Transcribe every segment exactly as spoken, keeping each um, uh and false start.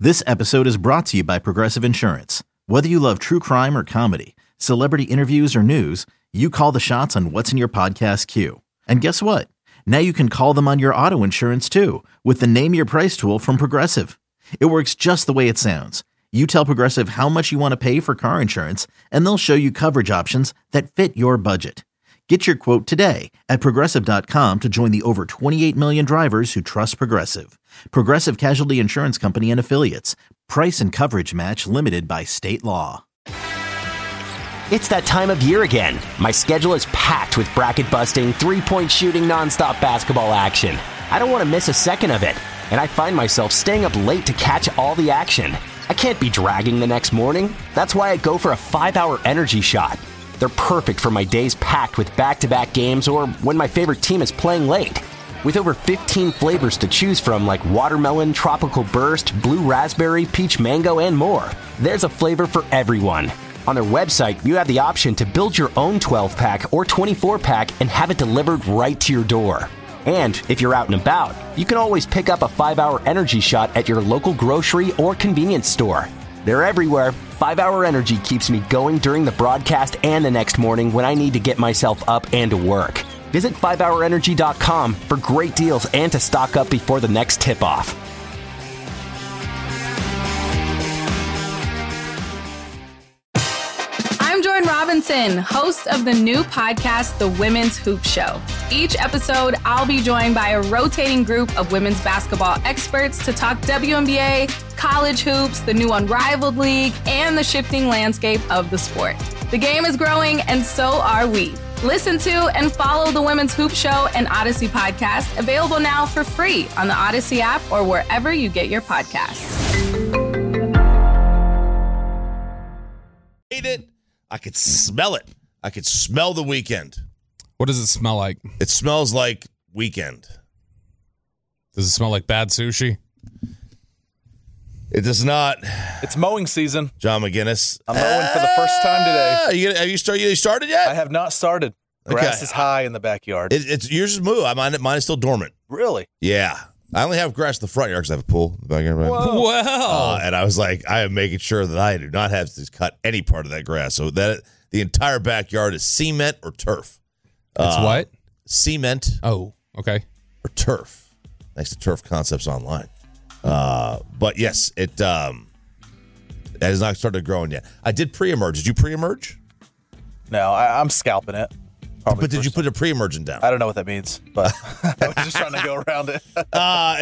This episode is brought to you by Progressive Insurance. Whether you love true crime or comedy, celebrity interviews or news, you call the shots on what's in your podcast queue. And guess what? Now you can call them on your auto insurance too with the Name Your Price tool from Progressive. It works just the way it sounds. You tell Progressive how much you want to pay for car insurance, and they'll show you coverage options that fit your budget. Get your quote today at Progressive dot com to join the over twenty-eight million drivers who trust Progressive. Progressive Casualty Insurance Company and Affiliates. Price and coverage match limited by state law. It's that time of year again. My schedule is packed with bracket-busting, three-point shooting, nonstop basketball action. I don't want to miss a second of it, and I find myself staying up late to catch all the action. I can't be dragging the next morning. That's why I go for a five-hour energy shot. They're perfect for my days packed with back-to-back games or when my favorite team is playing late. With over fifteen flavors to choose from like watermelon, tropical burst, blue raspberry, peach mango, and more, there's a flavor for everyone. On their website, you have the option to build your own twelve-pack or twenty-four-pack and have it delivered right to your door. And if you're out and about, you can always pick up a five-hour energy shot at your local grocery or convenience store. They're everywhere. five-hour Energy keeps me going during the broadcast and the next morning when I need to get myself up and to work. Visit five hour energy dot com for great deals and to stock up before the next tip-off. I'm Jordan Robinson, host of the new podcast, The Women's Hoop Show. Each episode, I'll be joined by a rotating group of women's basketball experts to talk W N B A, college hoops, the new Unrivaled League, and the shifting landscape of the sport. The game is growing, and so are we. Listen to and follow the Women's Hoop Show and Odyssey podcast, available now for free on the Odyssey app or wherever you get your podcasts. Hate it. I could smell it. I could smell the weekend. What does it smell like? It smells like weekend. Does it smell like bad sushi? It does not. It's mowing season. John McGinnis. I'm mowing for the first time today. Are you, have you, start, you started yet? I have not started. Grass Okay. is high in the backyard. It, it's yours is moo. Mine, mine is still dormant. Really? Yeah. I only have grass in the front yard because I have a pool in the backyard. Wow. Uh, and I was like, I am making sure that I do not have to cut any part of that grass. So that the entire backyard is cement or turf. It's Uh, what? Cement Oh, okay. or turf. Thanks to Turf Concepts Online. Uh, but yes, it um, that has not started growing yet. I did pre-emerge. Did you pre-emerge? No, I, I'm scalping it. Probably But did you first- put a pre-emergent down? I don't know what that means, but I was just trying to go around it. Uh,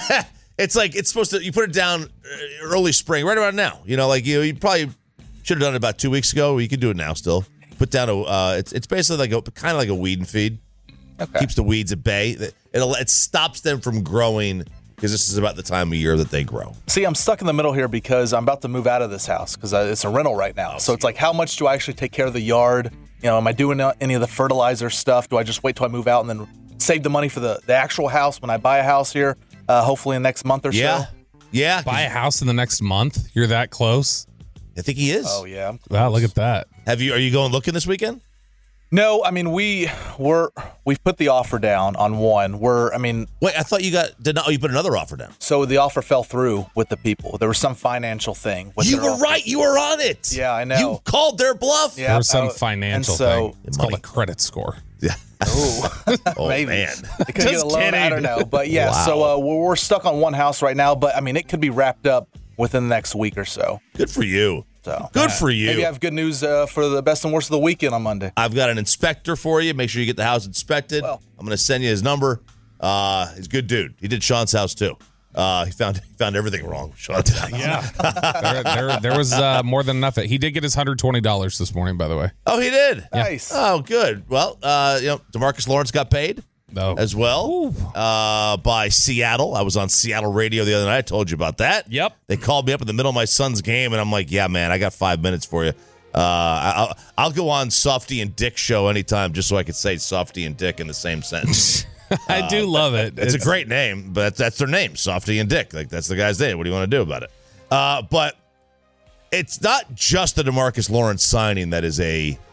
it's like it's supposed to. You put it down early spring, right about now. You know, like you, you probably should have done it about two weeks ago. You can do it now still. Put down a. Uh, it's it's basically like a kind of like a weed and feed. Okay. Keeps the weeds at bay. It it stops them from growing because this is about the time of year that they grow. See, I'm stuck in the middle here because I'm about to move out of this house because it's a rental right now. So it's like, how much do I actually take care of the yard? You know, am I doing any of the fertilizer stuff? Do I just wait till I move out and then save the money for the, the actual house when I buy a house here, uh, hopefully in the next month or Yeah, so? yeah. Buy a house in the next month? You're that close? I think he is. Oh, yeah. I'm Wow, close. look at that. Have you? Are you going looking this weekend? No, I mean, we were, we've put the offer down on one. We're, I mean, Wait, I thought you got. Did not? Oh, you put another offer down. so the offer fell through with the people. There was some financial thing. With You their were offer. right. You were on it. Yeah, I know. You called their bluff. Yeah, There was some uh, financial and so, thing. It's Money. called a credit score. Yeah. Ooh, Oh maybe. man. They could get Just a loan. I kidding. don't know, but yeah. So Wow. uh, we're, we're stuck on one house right now, but I mean, it could be wrapped up within the next week or so. Good for you. So Good for you. Maybe I have good news uh, for the best and worst of the weekend on Monday. I've got an inspector for you. Make sure you get the house inspected. Well. I'm going to send you his number. Uh, he's a good dude. He did Sean's house too. Uh, he found he found everything wrong with Sean's house. Yeah. there, there, there was uh, more than enough. He did get his one hundred twenty dollars this morning, by the way. Oh, he did. Nice. Oh, good. Well, uh, you know, DeMarcus Lawrence got paid No. as well uh, by Seattle. I was on Seattle radio the other night. I told you about that. Yep. They called me up in the middle of my son's game, and I'm like, "Yeah, man, I got five minutes for you. Uh, I'll, I'll go on Softy and Dick show anytime, just so I could say Softy and Dick in the same sentence." I do love it. It's, a great name, but that's, that's their name, Softy and Dick. Like, that's the guy's name. What do you want to do about it? Uh, but it's not just the DeMarcus Lawrence signing that is a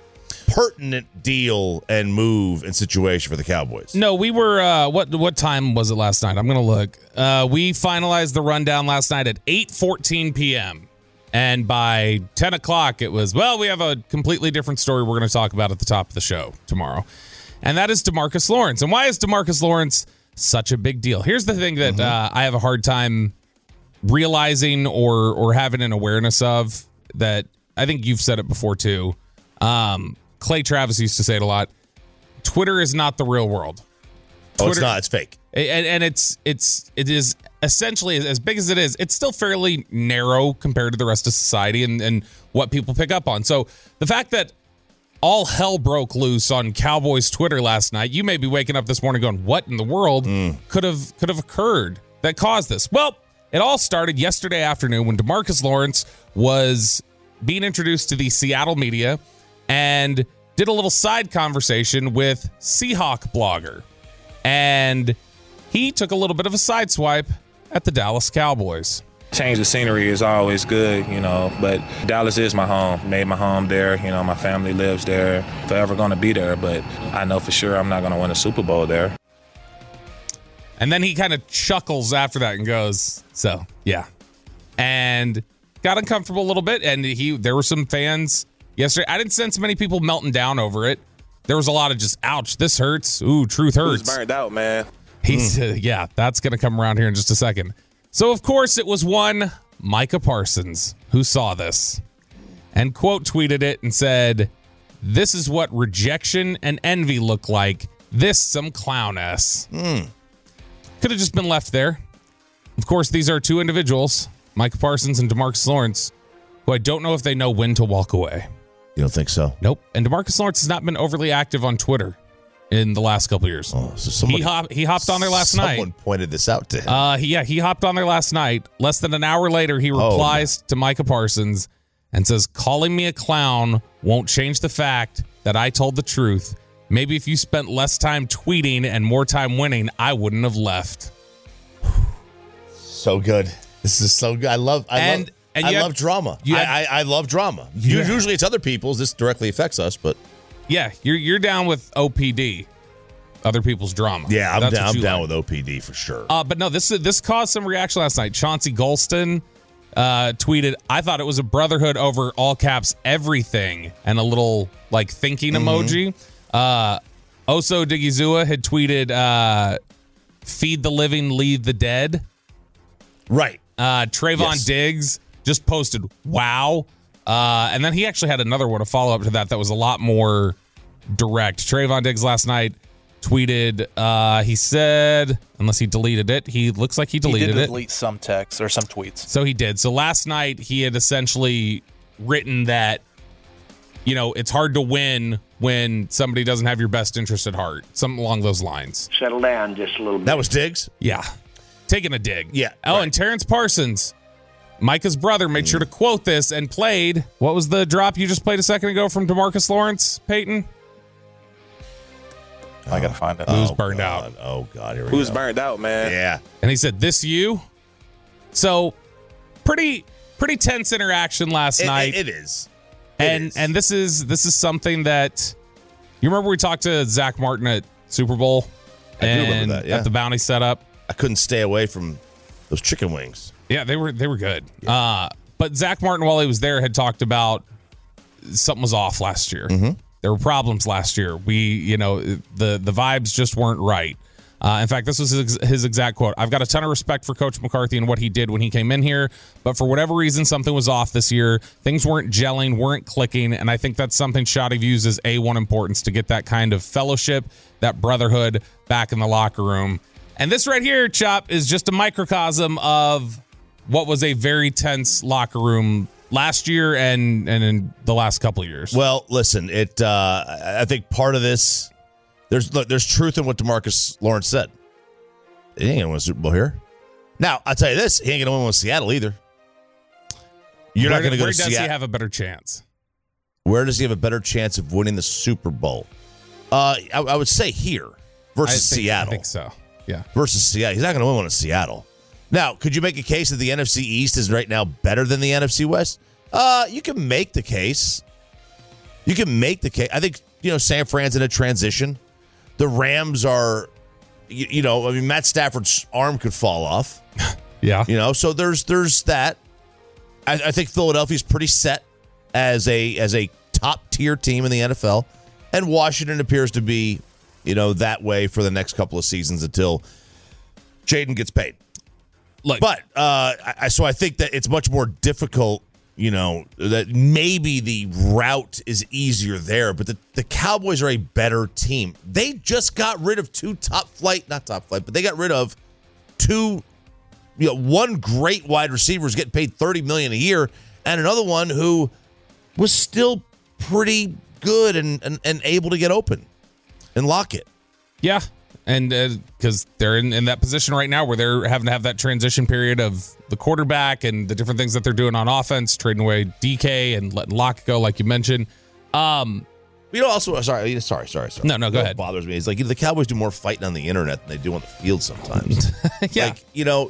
pertinent deal and move and situation for the Cowboys. No, we were. Uh, what what time was it last night? I'm gonna look. Uh, we finalized the rundown last night at eight fourteen p.m. and by ten o'clock it was. Well, we have a completely different story we're going to talk about at the top of the show tomorrow, and that is DeMarcus Lawrence. And why is DeMarcus Lawrence such a big deal? Here's the thing that mm-hmm. uh, I have a hard time realizing or or having an awareness of that. I think you've said it before too. Um, Clay Travis used to say it a lot. Twitter is not the real world. Twitter, oh, it's not. It's fake. And, and it's it's it is essentially as big as it is. It's still fairly narrow compared to the rest of society and, and what people pick up on. So the fact that all hell broke loose on Cowboys Twitter last night, you may be waking up this morning going, "What in the world mm. could have could have occurred that caused this?" Well, it all started yesterday afternoon when DeMarcus Lawrence was being introduced to the Seattle media and did a little side conversation with Seahawk blogger. And he took a little bit of a side swipe at the Dallas Cowboys. Change the scenery is always good, you know, but Dallas is my home. Made my home there. You know, my family lives there. Forever going to be there, but I know for sure I'm not going to win a Super Bowl there. And then he kind of chuckles after that and goes, so, yeah. And got uncomfortable a little bit, and he there were some fans yesterday. I didn't sense many people melting down over it. There was a lot of just, ouch, this hurts. Ooh, truth hurts. He's burned out, man. He's mm. uh, yeah, that's going to come around here in just a second. So, of course, it was one Micah Parsons who saw this and quote tweeted it and said, "This is what rejection and envy look like. This some clown ass." Mm. Could have just been left there. Of course, these are two individuals, Micah Parsons and DeMarcus Lawrence, who I don't know if they know when to walk away. You don't think so? Nope. And DeMarcus Lawrence has not been overly active on Twitter in the last couple of years. Oh, so somebody, he, hop, he hopped on there last someone night. Someone pointed this out to him. Uh, he, yeah, he hopped on there last night. Less than an hour later, he replies oh, to Micah Parsons and says, "Calling me a clown won't change the fact that I told the truth. Maybe if you spent less time tweeting and more time winning, I wouldn't have left." So good. This is so good. I love I and, love and I have, love drama. Have, I, I I love drama. Yeah. Usually it's other people's. This directly affects us, but yeah, you're you're down with O P D, other people's drama. Yeah, I'm That's down. I'm down like. with O P D for sure. Uh, but no, this this caused some reaction last night. Chauncey Golston uh, tweeted, "I thought it was a brotherhood over all caps everything," and a little like thinking mm-hmm. emoji. Uh, Oso Digizua had tweeted, uh, "Feed the living, leave the dead." Right. Uh, Trayvon yes. Diggs just posted, "Wow." Uh, and then he actually had another one, a follow-up to that that was a lot more direct. Trayvon Diggs last night tweeted, uh, he said, unless he deleted it, he looks like he deleted he did it. delete some texts or some tweets. So he did. So last night he had essentially written that, you know, it's hard to win when somebody doesn't have your best interest at heart. Something along those lines. Settle down just a little bit. That was Diggs? Yeah. Taking a dig. Yeah. Oh, right. and Terrence Parsons, Micah's brother, made mm. sure to quote this and played. What was the drop you just played a second ago from DeMarcus Lawrence, Peyton? I gotta find it. Who's oh, burned God. out? Oh God, here we Who's go. burned out, man? Yeah. And he said, "This you." So, pretty pretty tense interaction last it, night. It, it is. It and is. and this is this is something that you remember we talked to Zach Martin at Super Bowl I and do remember that, yeah. at the bounty setup. I couldn't stay away from those chicken wings. Yeah, they were they were good. Yeah. Uh, but Zach Martin, while he was there, had talked about something was off last year. Mm-hmm. There were problems last year. We, you know, the the vibes just weren't right. Uh, in fact, this was his, his exact quote. "I've got a ton of respect for Coach McCarthy and what he did when he came in here, but for whatever reason, something was off this year. Things weren't gelling, weren't clicking, and I think that's something Shotty views as A one importance to get that kind of fellowship, that brotherhood back in the locker room." And this right here, Chop, is just a microcosm of what was a very tense locker room last year and and in the last couple of years. Well, listen, it. Uh, I think part of this, there's look, there's truth in what DeMarcus Lawrence said. He ain't gonna win a Super Bowl here. Now, I'll tell you this: he ain't gonna win with Seattle either. You're where, not gonna go where to does Seattle. he have a better chance? Where does he have a better chance of winning the Super Bowl? Uh, I, I would say here versus I think, Seattle. I think so. Yeah, versus Seattle. He's not gonna win one in Seattle. Now, could you make a case that the N F C East is right now better than the N F C West? Uh, you can make the case. You can make the case. I think, you know, San Fran's in a transition. The Rams are, you, you know, I mean, Matt Stafford's arm could fall off. Yeah. You know, so there's there's that. I, I think Philadelphia's pretty set as a as a top tier team in the N F L, and Washington appears to be, you know, that way for the next couple of seasons until Jaden gets paid. Look, but uh, I, so I think that it's much more difficult. You know, that maybe the route is easier there, but the, the Cowboys are a better team. They just got rid of two top flight, not top flight, but they got rid of two, you know, one great wide receiver is getting paid thirty million dollars a year, and another one who was still pretty good and, and, and able to get open and lock it. Yeah. And because uh, they're in, in that position right now where they're having to have that transition period of the quarterback and the different things that they're doing on offense, trading away D K and letting Locke go, like you mentioned. Um, you know, also, sorry, sorry, sorry, sorry. No, no, go what ahead. Bothers me. It's like the Cowboys do more fighting on the internet than they do on the field sometimes. Yeah. Like, you know,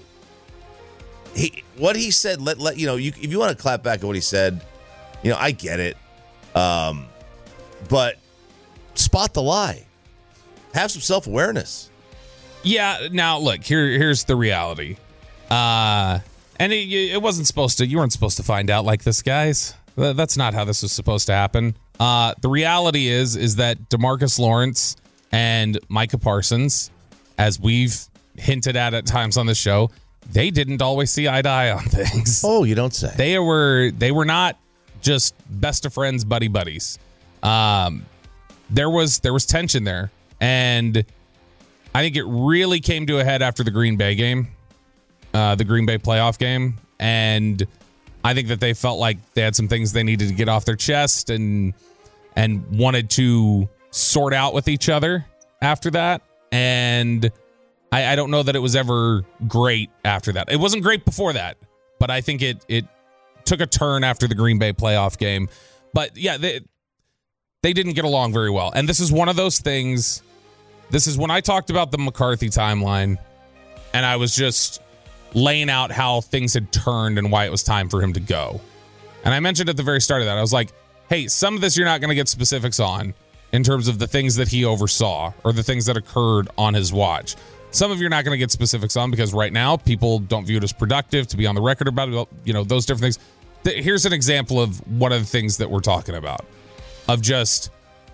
he what he said, let, let you know, you, if you want to clap back at what he said, you know, I get it. Um, but spot the lie. Have some self-awareness. Yeah. Now, look, here, here's the reality. Uh, and it, it wasn't supposed to, you weren't supposed to find out like this, guys. That's not how this was supposed to happen. Uh, the reality is, is that DeMarcus Lawrence and Micah Parsons, as we've hinted at at times on the show, they didn't always see eye to eye on things. Oh, you don't say. They were, they were not just best of friends, buddy buddies. Um, there was, there was tension there. And I think it really came to a head after the Green Bay game, uh, the Green Bay playoff game. And I think that they felt like they had some things they needed to get off their chest and and wanted to sort out with each other after that. And I, I don't know that it was ever great after that. It wasn't great before that, but I think it it took a turn after the Green Bay playoff game. But yeah, they, they didn't get along very well. And this is one of those things. This is when I talked about the McCarthy timeline, and I was just laying out how things had turned and why it was time for him to go. And I mentioned at the very start of that, I was like, hey, some of this you're not going to get specifics on in terms of the things that he oversaw or the things that occurred on his watch. Some of you're not going to get specifics on because right now people don't view it as productive to be on the record about it, you know, those different things. Here's an example of one of the things that we're talking about, of just,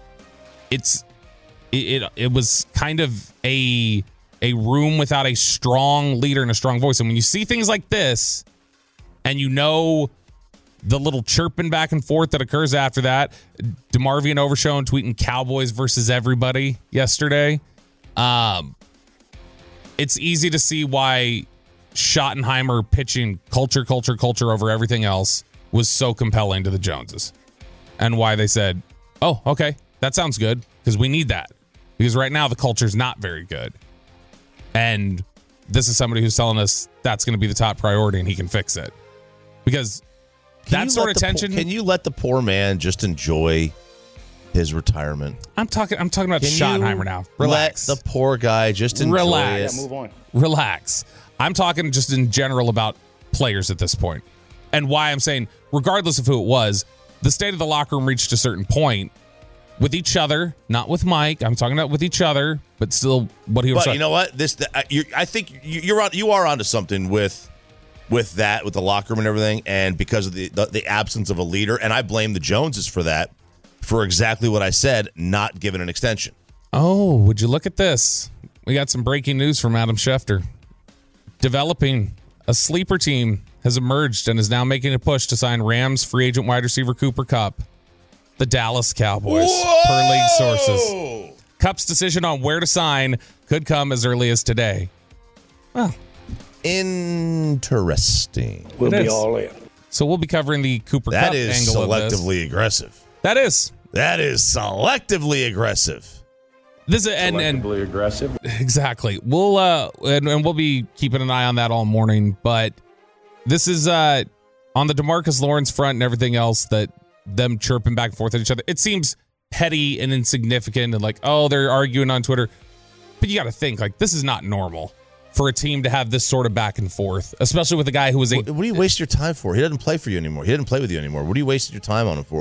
it's, It, it it was kind of a a room without a strong leader and a strong voice. And when you see things like this, and you know the little chirping back and forth that occurs after that, DeMarvion Overshown tweeting Cowboys versus everybody yesterday, um, it's easy to see why Schottenheimer pitching culture, culture, culture over everything else was so compelling to the Joneses, and why they said, oh, okay, that sounds good, because we need that. Because right now the culture's not very good. And this is somebody who's telling us that's going to be the top priority and he can fix it. Because can that sort of the, tension. Can you let the poor man just enjoy his retirement? I'm talking I'm talking about can Schottenheimer now. Relax. Let the poor guy just enjoy Relax. it. Yeah, move on. Relax. I'm talking just in general about players at this point. And why I'm saying, regardless of who it was, the state of the locker room reached a certain point with each other, not with Mike. I'm talking about with each other, but still what he was. But you know what? This, the, uh, you, I think you, you're on. You are onto something with, with that, with the locker room and everything, and because of the, the the absence of a leader, and I blame the Joneses for that, for exactly what I said, not giving an extension. Oh, would you look at this? We got some breaking news from Adam Schefter. Developing a sleeper team has emerged and is now making a push to sign Rams free agent wide receiver Cooper Kupp. The Dallas Cowboys, Whoa! per league sources. Kupp's decision on where to sign could come as early as today. Well, interesting. We'll It be is. all in. So we'll be covering the Cooper That Kupp is angle of this. selectively aggressive. That is. That is selectively aggressive. This is and, and Selectively aggressive. exactly. We'll uh and, and we'll be keeping an eye on that all morning. But this is uh on the DeMarcus Lawrence front and everything else, that them chirping back and forth at each other. It seems petty and insignificant and like, oh, they're arguing on Twitter. But you got to think, like, this is not normal for a team to have this sort of back and forth, especially with a guy who was a. What, what do you waste your time for? He doesn't play for you anymore. He didn't play with you anymore. What are you wasting your time on him for? Well,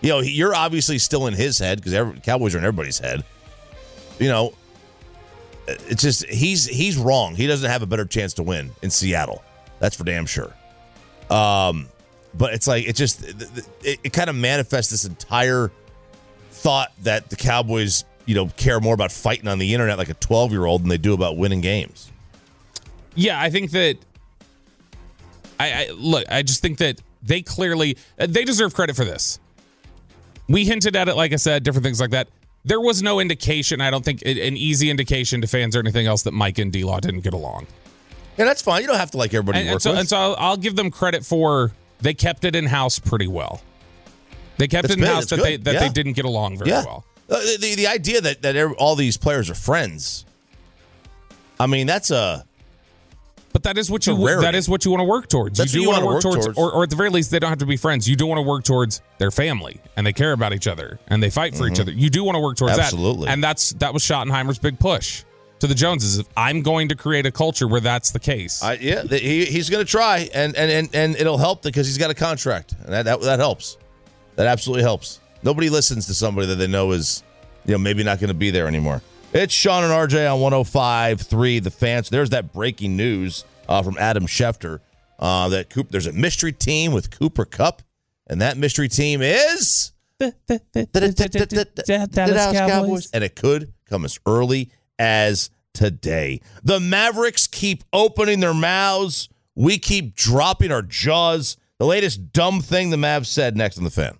You know, you're obviously still in his head because Cowboys are in everybody's head. You know, it's just he's he's wrong. He doesn't have a better chance to win in Seattle. That's for damn sure. Um, but it's like it just it, it kind of manifests this entire thought that the Cowboys, you know, care more about fighting on the internet like a twelve-year-old than they do about winning games. Yeah, I think that. I, I look. I just think that they clearly they deserve credit for this. We hinted at it, like I said, different things like that. There was no indication, I don't think, an easy indication to fans or anything else that Mike and D-Law didn't get along. Yeah, that's fine. You don't have to like everybody and, you work and so, with. And so I'll, I'll give them credit for they kept it in-house pretty well. They kept That's it in-house good. that, they, that yeah. they didn't get along very yeah. well. Uh, the, the idea that, that all these players are friends, I mean, that's a... But that is what you rarity. that is what you want to work towards. That's you do what you want to work, work towards, towards. Or, or at the very least, they don't have to be friends. You do want to work towards their family, and they care about each other, and they fight for mm-hmm. each other. You do want to work towards Absolutely. that, and that's that was Schottenheimer's big push to the Joneses. I'm going to create a culture where that's the case. I, yeah, the, he, he's going to try, and, and and and it'll help because he's got a contract, and that, that that helps. That absolutely helps. Nobody listens to somebody that they know is, you know, maybe not going to be there anymore. It's Sean and R J on one oh five point three The Fan. So there's that breaking news. Uh, from Adam Schefter, uh, that Cooper, there's a mystery team with Cooper Kupp, and that mystery team is the, the, the, the, the, the Dallas Cowboys, and it could come as early as today. The Mavericks keep opening their mouths. We keep dropping our jaws. The latest dumb thing the Mavs said next on The Fan.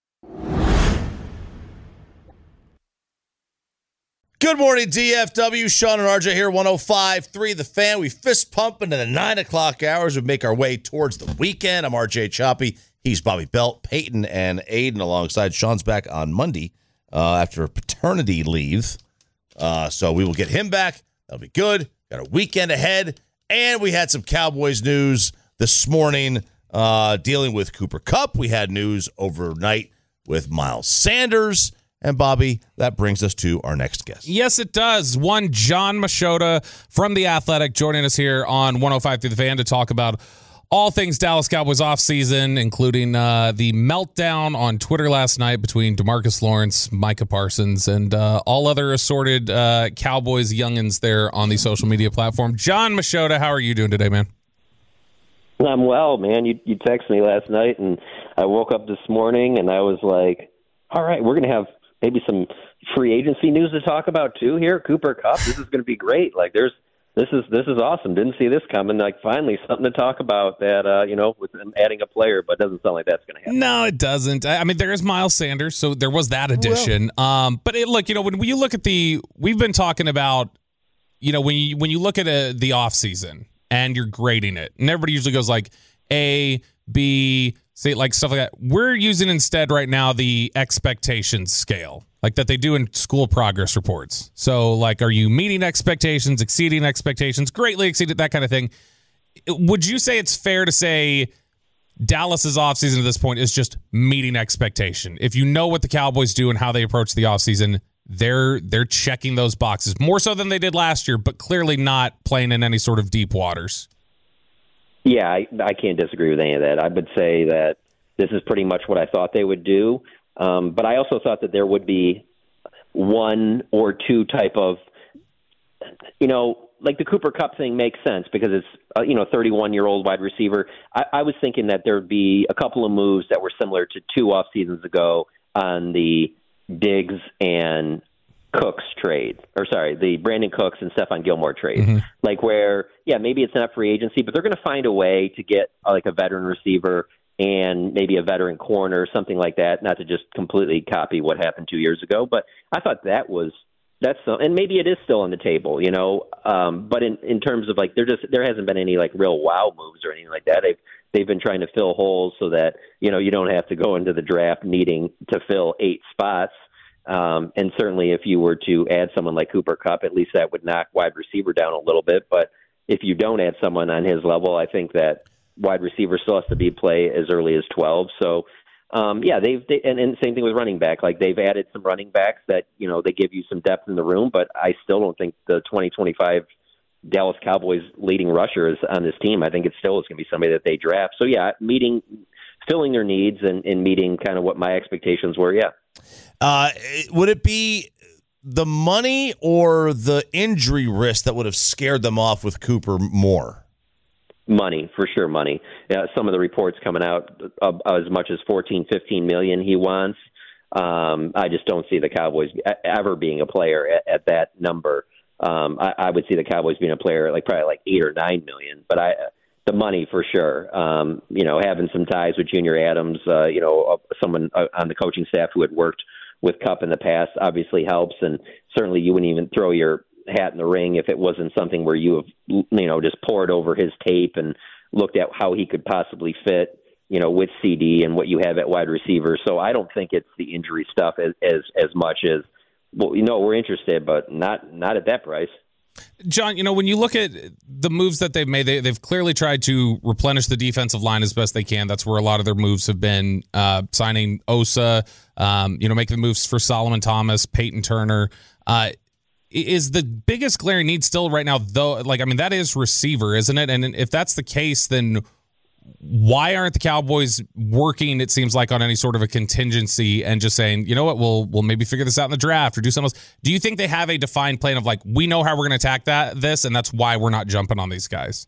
Good morning, D F W. Sean and R J here, one oh five point three The Fan. We fist pump into the nine o'clock hours. We make our way towards the weekend. I'm R J Choppy. He's Bobby Belt, Peyton, and Aiden alongside. Sean's back on Monday uh, after paternity leave. Uh, so we will get him back. That'll be good. Got a weekend ahead. And we had some Cowboys news this morning uh, dealing with Cooper Kupp. We had news overnight with Miles Sanders. And, Bobby, that brings us to our next guest. Yes, it does. One Jon Machota from The Athletic joining us here on one oh five point three The Fan to talk about all things Dallas Cowboys offseason, including uh, the meltdown on Twitter last night between DeMarcus Lawrence, Micah Parsons, and uh, all other assorted uh, Cowboys youngins there on the social media platform. Jon Machota, how are you doing today, man? I'm well, man. You, you texted me last night, and I woke up this morning, and I was like, all right, we're going to have maybe some free agency news to talk about too here. Cooper Kupp, this is going to be great. Like, there's this is this is awesome. Didn't see this coming. Like, finally something to talk about that. Uh, you know, with them adding a player, but it doesn't sound like that's going to happen. No, it doesn't. I mean, there is Miles Sanders, so there was that addition. Well. Um, but it, look, you know, when you look at the, we've been talking about, you know, when you when you look at a, the offseason and you're grading it, and everybody usually goes like A, B, C, like stuff like that. We're using instead right now the expectations scale, like that they do in school progress reports. So, like, are you meeting expectations, exceeding expectations, greatly exceeded, that kind of thing? Would you say it's fair to say Dallas's offseason at this point is just meeting expectation? If you know what the Cowboys do and how they approach the offseason, they're they're checking those boxes more so than they did last year, but clearly not playing in any sort of deep waters. Yeah, I, I can't disagree with any of that. I would say that this is pretty much what I thought they would do. Um, but I also thought that there would be one or two type of, you know, like the Cooper Kupp thing makes sense because it's, uh, you know, thirty-one-year-old wide receiver. I, I was thinking that there would be a couple of moves that were similar to two off seasons ago on the Diggs and Cooks trade, or sorry, the Brandon Cooks and Stephon Gilmore trade. Mm-hmm. Like where, yeah, maybe it's not free agency, but they're going to find a way to get uh, like a veteran receiver and maybe a veteran corner or something like that, not to just completely copy what happened two years ago. But I thought that was, that's, and maybe it is still on the table, you know, um, but in, in terms of like, there just, there hasn't been any like real wow moves or anything like that. They've, they've been trying to fill holes so that, you know, you don't have to go into the draft needing to fill eight spots. Um, and certainly if you were to add someone like Cooper Kupp, at least that would knock wide receiver down a little bit. But if you don't add someone on his level, I think that wide receiver still has to be play as early as twelve. So, um, yeah, they've, they, and, and same thing with running back. Like they've added some running backs that, you know, they give you some depth in the room, but I still don't think the twenty twenty-five Dallas Cowboys leading rusher is on this team. I think it still is going to be somebody that they draft. So yeah, meeting, filling their needs and, and meeting kind of what my expectations were. Yeah. Uh, would it be the money or the injury risk that would have scared them off with Cooper more? Money, for sure, money. Yeah, some of the reports coming out uh, as much as fourteen, fifteen million he wants. Um, I just don't see the Cowboys ever being a player at, at that number. Um, I, I would see the Cowboys being a player like probably like eight or nine million. But I, the money for sure. Um, you know, having some ties with Junior Adams, uh, you know, someone on the coaching staff who had worked with Kupp in the past obviously helps, and certainly you wouldn't even throw your hat in the ring if it wasn't something where you have, you know, just poured over his tape and looked at how he could possibly fit, you know, with C D and what you have at wide receiver. So I don't think it's the injury stuff as as, as much as, well, you know, we're interested, but not not at that price. John, you know, when you look at the moves that they've made, they, they've clearly tried to replenish the defensive line as best they can. That's where a lot of their moves have been, uh, signing Osa, um, you know, making the moves for Solomon Thomas, Peyton Turner. Uh, is the biggest glaring need still right now, though? Like, I mean, that is receiver, isn't it? And if that's the case, then why aren't the Cowboys working, it seems like, on any sort of a contingency and just saying, you know what, we'll we'll maybe figure this out in the draft or do something else? Do you think they have a defined plan of like, we know how we're going to attack that this, and that's why we're not jumping on these guys?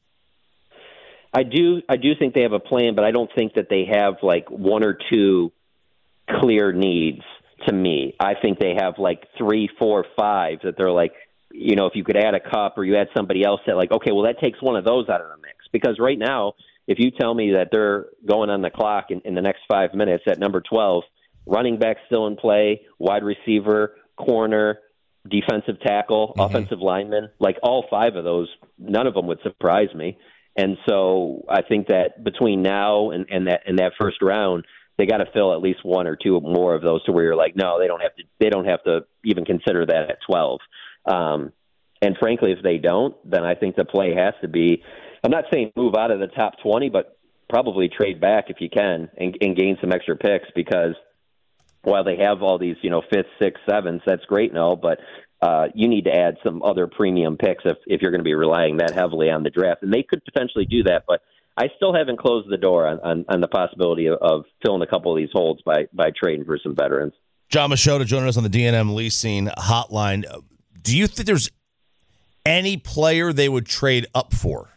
I do I do think they have a plan, but I don't think that they have like one or two clear needs to me. I think they have like three, four, five that they're like, you know, if you could add a Kupp or you add somebody else that like, okay, well, that takes one of those out of the mix. Because right now, if you tell me that they're going on the clock in, in the next five minutes at number twelve, running back still in play, wide receiver, corner, defensive tackle, mm-hmm. offensive lineman, like all five of those, none of them would surprise me. And so I think that between now and, and that and that first round, they got to fill at least one or two more of those to where you're like, no, they don't have to. They don't have to even consider that at twelve. Um, and frankly, if they don't, then I think the play has to be, I'm not saying move out of the top twenty, but probably trade back if you can and, and gain some extra picks, because while they have all these, you know, fifth, sixth, seventh, that's great and all, but uh, you need to add some other premium picks if, if you're going to be relying that heavily on the draft. And they could potentially do that, but I still haven't closed the door on, on, on the possibility of, of filling a couple of these holes by, by trading for some veterans. John Machota joining us on the D and M Leasing Hotline. Do you think there's any player they would trade up for?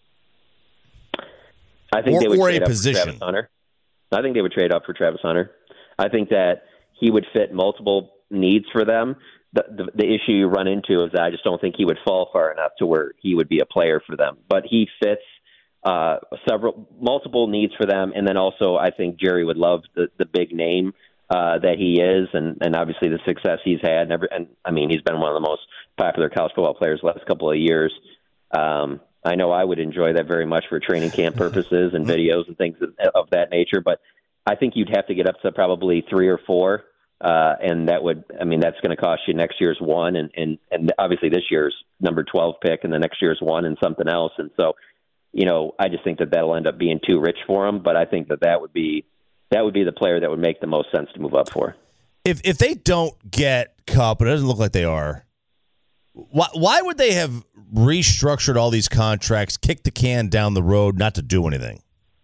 I think or, they would or trade a up position. for Travis Hunter. I think they would trade up for Travis Hunter. I think that he would fit multiple needs for them. The, the, the issue you run into is that I just don't think he would fall far enough to where he would be a player for them. But he fits uh, several, multiple needs for them. And then also I think Jerry would love the, the big name uh, that he is, and, and obviously the success he's had. And, every, and I mean, he's been one of the most popular college football players the last couple of years. Um, I know I would enjoy that very much for training camp purposes and videos and things of, of that nature, but I think you'd have to get up to probably three or four, uh, and that would, I mean, that's going to cost you next year's one, and, and, and obviously this year's number twelve pick, and the next year's one and something else. And so, you know, I just think that that'll end up being too rich for him, but I think that that would be, that would be the player that would make the most sense to move up for. If if they don't get Kupp, and it doesn't look like they are, why, why would they have restructured all these contracts, kicked the can down the road, not to do anything?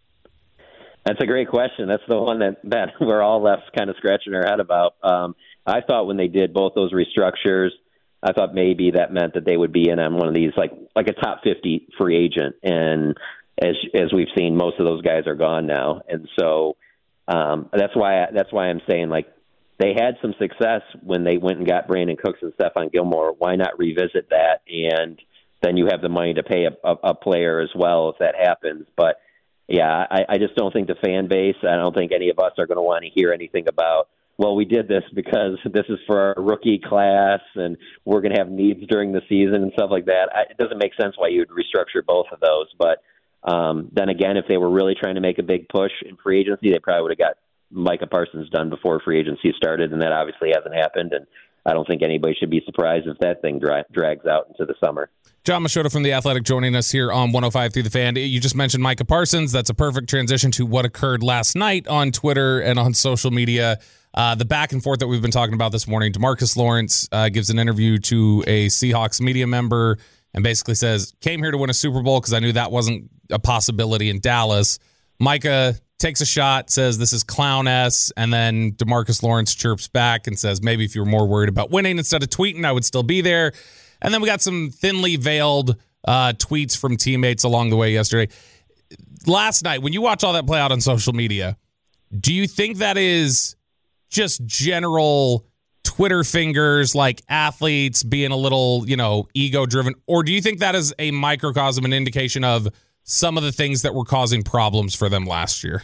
That's a great question. That's the one that, that we're all left kind of scratching our head about. Um, I thought when they did both those restructures, I thought maybe that meant that they would be in on one of these, like like a top fifty free agent. And as as we've seen, most of those guys are gone now, and so um, that's why that's why I'm saying, like, they had some success when they went and got Brandon Cooks and Stephon Gilmore. Why not revisit that? And then you have the money to pay a, a, a player as well if that happens. But yeah, I, I just don't think the fan base, I don't think any of us are going to want to hear anything about, well, we did this because this is for our rookie class and we're going to have needs during the season and stuff like that. I, it doesn't make sense why you would restructure both of those. But um, then again, if they were really trying to make a big push in free agency, they probably would have got Micah Parsons done before free agency started, and that obviously hasn't happened. And I don't think anybody should be surprised if that thing dra- drags out into the summer. John Machota from The Athletic joining us here on one oh five through the Fan. You just mentioned Micah Parsons. That's a perfect transition to what occurred last night on Twitter and on social media. Uh, the back and forth that we've been talking about this morning. DeMarcus Lawrence uh, gives an interview to a Seahawks media member and basically says, came here to win a Super Bowl because I knew that wasn't a possibility in Dallas. Micah takes a shot, says this is clown S, and then DeMarcus Lawrence chirps back and says, maybe if you're more worried about winning instead of tweeting, I would still be there. And then we got some thinly veiled uh, tweets from teammates along the way yesterday. Last night, when you watch all that play out on social media, do you think that is just general Twitter fingers, like athletes being a little, you know, ego-driven? Or do you think that is a microcosm, an indication of some of the things that were causing problems for them last year?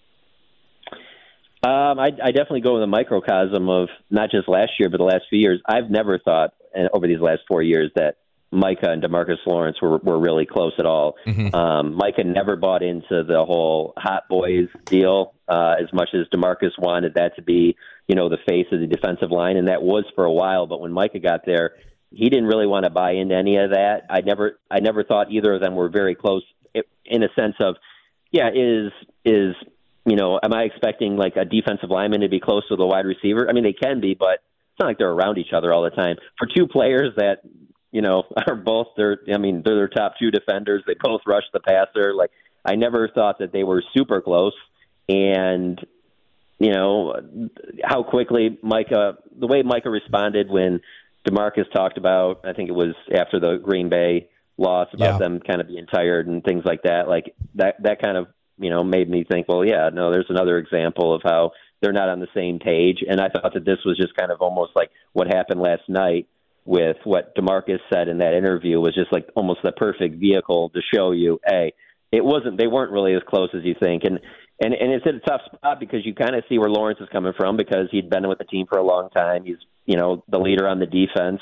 Um, I, I definitely go in the microcosm of not just last year, but the last few years. I've never thought and over these last four years that Micah and DeMarcus Lawrence were, were really close at all. Mm-hmm. Um, Micah never bought into the whole hot boys deal uh, as much as DeMarcus wanted that to be, you know, the face of the defensive line, and that was for a while. But when Micah got there, he didn't really want to buy into any of that. I never, I never thought either of them were very close. In a sense of, yeah, is, is you know, am I expecting like a defensive lineman to be close to the wide receiver? I mean, they can be, but it's not like they're around each other all the time. For two players that, you know, are both, they're, I mean, they're their top two defenders. They both rush the passer. Like, I never thought that they were super close. And, you know, how quickly Micah, the way Micah responded when DeMarcus talked about, I think it was after the Green Bay loss, about yeah. them kind of being tired and things like that. Like that, that kind of, you know, made me think, well, yeah, no, there's another example of how they're not on the same page. And I thought that this was just kind of almost like what happened last night with what DeMarcus said in that interview was just like almost the perfect vehicle to show you, hey, it wasn't, they weren't really as close as you think. And, and, and it's at a tough spot because you kind of see where Lawrence is coming from because he'd been with the team for a long time. He's, you know, the leader on the defense.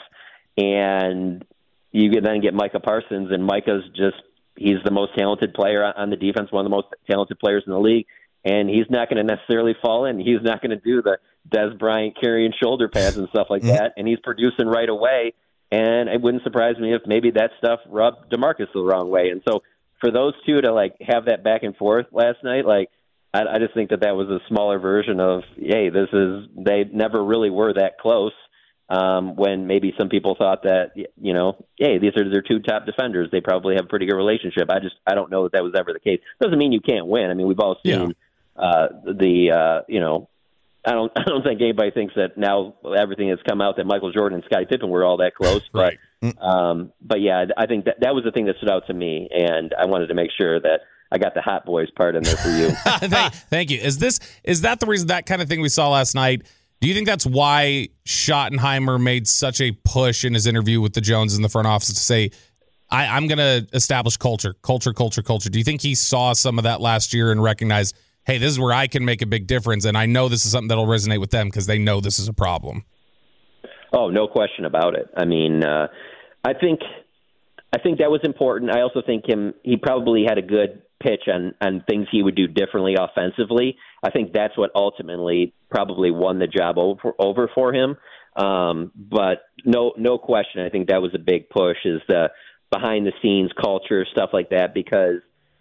And you then get Micah Parsons, and Micah's just, he's the most talented player on the defense, one of the most talented players in the league, and he's not going to necessarily fall in. He's not going to do the Des Bryant carrying shoulder pads and stuff like that, and he's producing right away, and it wouldn't surprise me if maybe that stuff rubbed DeMarcus the wrong way. And so for those two to, like, have that back and forth last night, like, I, I just think that that was a smaller version of, hey, this is, they never really were that close. Um, when maybe some people thought that, you know, hey, these are their two top defenders. They probably have a pretty good relationship. I just, I don't know that that was ever the case. Doesn't mean you can't win. I mean, we've all seen yeah. uh, the, uh, you know, I don't, I don't think anybody thinks that now everything has come out that Michael Jordan and Scottie Pippen were all that close. But, right. um, but yeah, I think that that was the thing that stood out to me, and I wanted to make sure that I got the hot boys part in there for you. thank, thank you. Is this, is that the reason, that kind of thing we saw last night? Do you think that's why Schottenheimer made such a push in his interview with the Jones in the front office to say, I, I'm going to establish culture, culture, culture, culture? Do you think he saw some of that last year and recognized, hey, this is where I can make a big difference, and I know this is something that'll resonate with them because they know this is a problem? Oh, no question about it. I mean, uh, I think I think that was important. I also think him he probably had a good pitch on, on things he would do differently offensively. I think that's what ultimately probably won the job over, over for him. Um, but no, no question. I think that was a big push, is the behind the scenes culture, stuff like that, because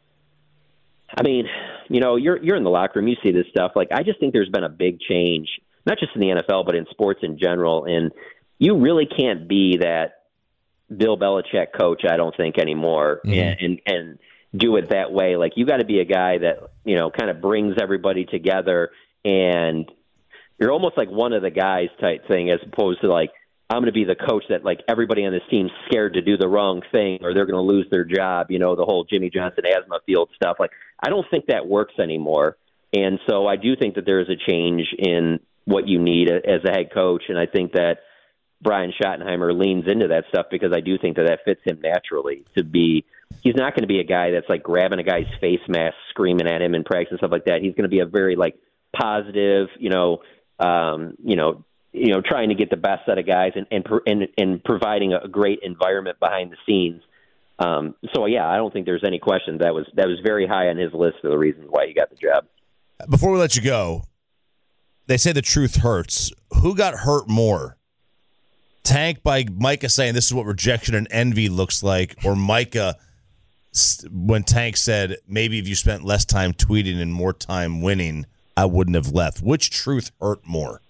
I mean, you know, you're, you're in the locker room, you see this stuff. Like, I just think there's been a big change, not just in the N F L, but in sports in general. And you really can't be that Bill Belichick coach, I don't think, anymore. Mm-hmm. and, and, and do it that way. Like, you got to be a guy that, you know, kind of brings everybody together, and you're almost like one of the guys type thing, as opposed to like, I'm going to be the coach that like everybody on this team's scared to do the wrong thing or they're going to lose their job. You know, the whole Jimmy Johnson asthma field stuff. Like, I don't think that works anymore. And so I do think that there is a change in what you need as a head coach. And I think that Brian Schottenheimer leans into that stuff, because I do think that that fits him naturally to be. He's not going to be a guy that's like grabbing a guy's face mask, screaming at him in practice and stuff like that. He's going to be a very like positive, you know, um, you know, you know, trying to get the best out of guys and and and, and providing a great environment behind the scenes. Um, so yeah, I don't think there's any question that was that was very high on his list of the reasons why he got the job. Before we let you go, they say the truth hurts. Who got hurt more? Tank by Micah saying this is what rejection and envy looks like, or Micah when Tank said, maybe if you spent less time tweeting and more time winning, I wouldn't have left? Which truth hurt more?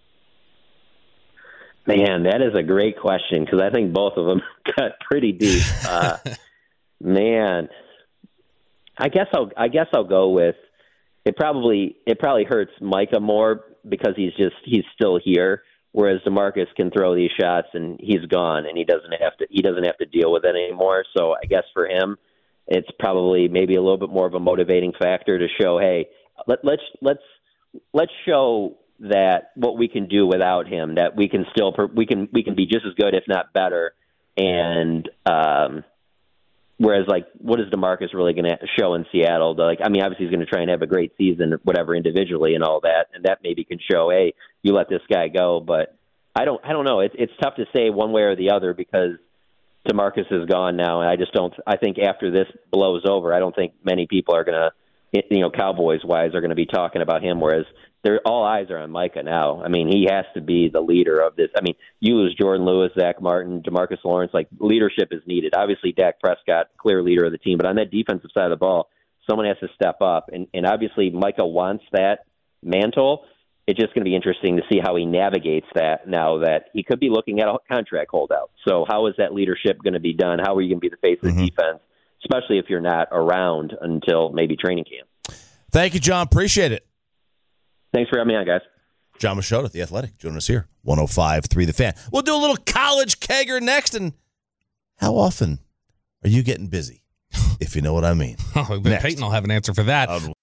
Man, that is a great question, because I think both of them got pretty deep. Uh, man, I guess I'll I guess I'll go with it probably it probably hurts Micah more because he's just he's still here, whereas DeMarcus can throw these shots and he's gone and he doesn't have to he doesn't have to deal with it anymore. So I guess for him, it's probably maybe a little bit more of a motivating factor to show, hey, let, let's let's let's show that what we can do without him, that we can still we can we can be just as good, if not better. And um, whereas, like, what is DeMarcus really going to show in Seattle? Like, I mean, obviously he's going to try and have a great season, whatever, individually and all that, and that maybe can show, hey, you let this guy go. But I don't, I don't know. It's it's tough to say one way or the other because DeMarcus is gone now, and I just don't. I think after this blows over, I don't think many people are going to, you know, Cowboys wise, are going to be talking about him. Whereas they're all eyes are on Micah now. I mean, he has to be the leader of this. I mean, you lose Jordan Lewis, Zach Martin, DeMarcus Lawrence. Like, leadership is needed. Obviously, Dak Prescott, clear leader of the team, but on that defensive side of the ball, someone has to step up, and and obviously Micah wants that mantle. It's just going to be interesting to see how he navigates that now that he could be looking at a contract holdout. So how is that leadership going to be done? How are you going to be the face of the mm-hmm. defense, especially if you're not around until maybe training camp? Thank you, John. Appreciate it. Thanks for having me on, guys. John Machota, The Athletic, joining us here. one oh five point three The Fan. We'll do a little college kegger next. And how often are you getting busy, if you know what I mean? Oh, but Peyton will have an answer for that. Um,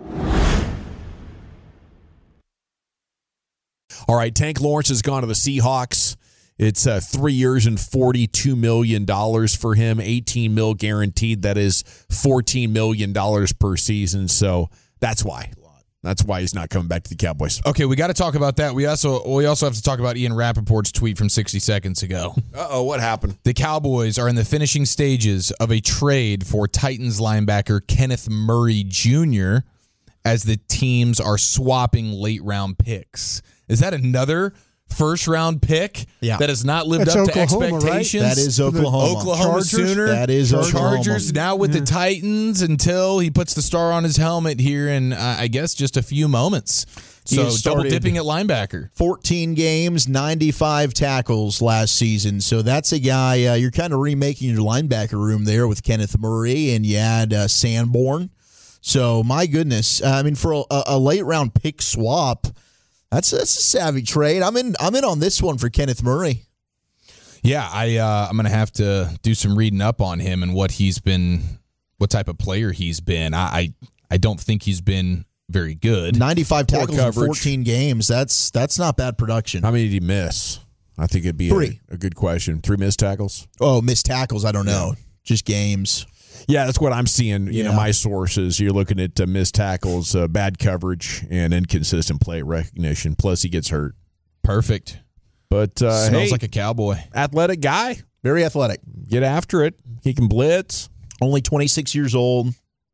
All right, Tank Lawrence has gone to the Seahawks. It's uh, three years and forty-two million dollars for him, eighteen mil guaranteed. That is fourteen million dollars per season. So that's why. That's why he's not coming back to the Cowboys. Okay, we got to talk about that. We also we also have to talk about Ian Rappaport's tweet from sixty seconds ago. Uh-oh, what happened? The Cowboys are in the finishing stages of a trade for Titans linebacker Kenneth Murray Junior as the teams are swapping late-round picks. Is that another first-round pick yeah. that has not lived That's up Oklahoma, to expectations? Right? That is Oklahoma. Oklahoma Chargers? Sooner. That is Chargers Oklahoma. now with yeah. the Titans until he puts the star on his helmet here in, uh, I guess, just a few moments. So double dipping at linebacker. fourteen games, ninety-five tackles last season. So that's a guy, uh, you're kind of remaking your linebacker room there with Kenneth Murray, and you add uh, Sanborn. So, my goodness. Uh, I mean, for a, a late-round pick swap, that's, that's a savvy trade. I'm in I'm in on this one for Kenneth Murray. Yeah, I, uh, I'm going to have to do some reading up on him and what he's been, what type of player he's been. I I, I don't think he's been very good. ninety-five tackles in fourteen games. That's that's not bad production. How many did he miss? I think it'd be Three. A, a good question. Three missed tackles? Oh, missed tackles, I don't know. Yeah. Just games. Yeah, that's what I'm seeing. You yeah. know, my sources. You're looking at uh, missed tackles, uh, bad coverage, and inconsistent play recognition. Plus, he gets hurt. Perfect. But uh, smells hey, like a cowboy. Athletic guy. Very athletic. Get after it. He can blitz. Only twenty-six years old.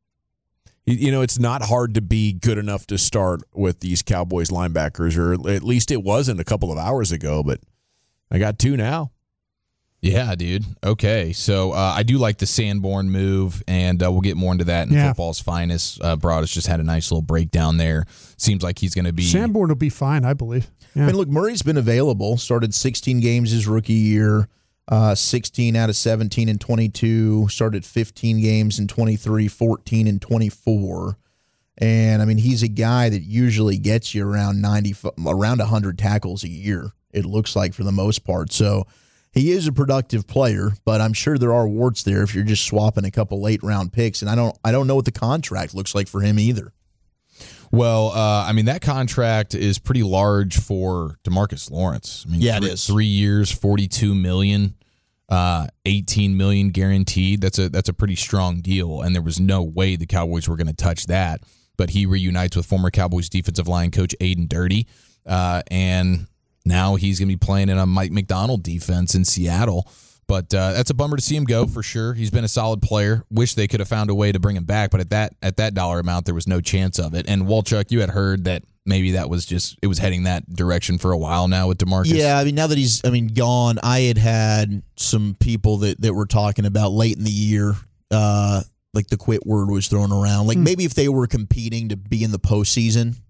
You, you know, it's not hard to be good enough to start with these Cowboys linebackers, or at least it wasn't a couple of hours ago. But I got two now. Yeah, dude. Okay, so uh, I do like the Sanborn move, and uh, we'll get more into that in yeah. football's finest. Uh, Broadus just had a nice little breakdown there. Seems like he's going to be... Sanborn will be fine, I believe. Yeah. I mean, look, Murray's been available. Started sixteen games his rookie year, uh, sixteen out of seventeen in twenty-two. Started fifteen games in twenty-three, fourteen in twenty-four. And, I mean, he's a guy that usually gets you around ninety, around one hundred tackles a year, it looks like, for the most part. So... he is a productive player, but I'm sure there are warts there if you're just swapping a couple late round picks. And I don't I don't know what the contract looks like for him either. Well, uh, I mean, that contract is pretty large for DeMarcus Lawrence. I mean, yeah, three, it is. Three years, forty-two million dollars, uh, eighteen million dollars guaranteed. That's a that's a pretty strong deal, and there was no way the Cowboys were going to touch that. But he reunites with former Cowboys defensive line coach Aiden Dirty, uh, and now he's going to be playing in a Mike McDonald defense in Seattle. But uh, that's a bummer to see him go, for sure. He's been a solid player. Wish they could have found a way to bring him back, but at that at that dollar amount, there was no chance of it. And Walchuk, you had heard that maybe that was just, it was heading that direction for a while now with DeMarcus. Yeah, I mean, now that he's, I mean, gone, I had had some people that, that were talking about late in the year, uh, like the quit word was thrown around. Like mm. maybe if they were competing to be in the postseason,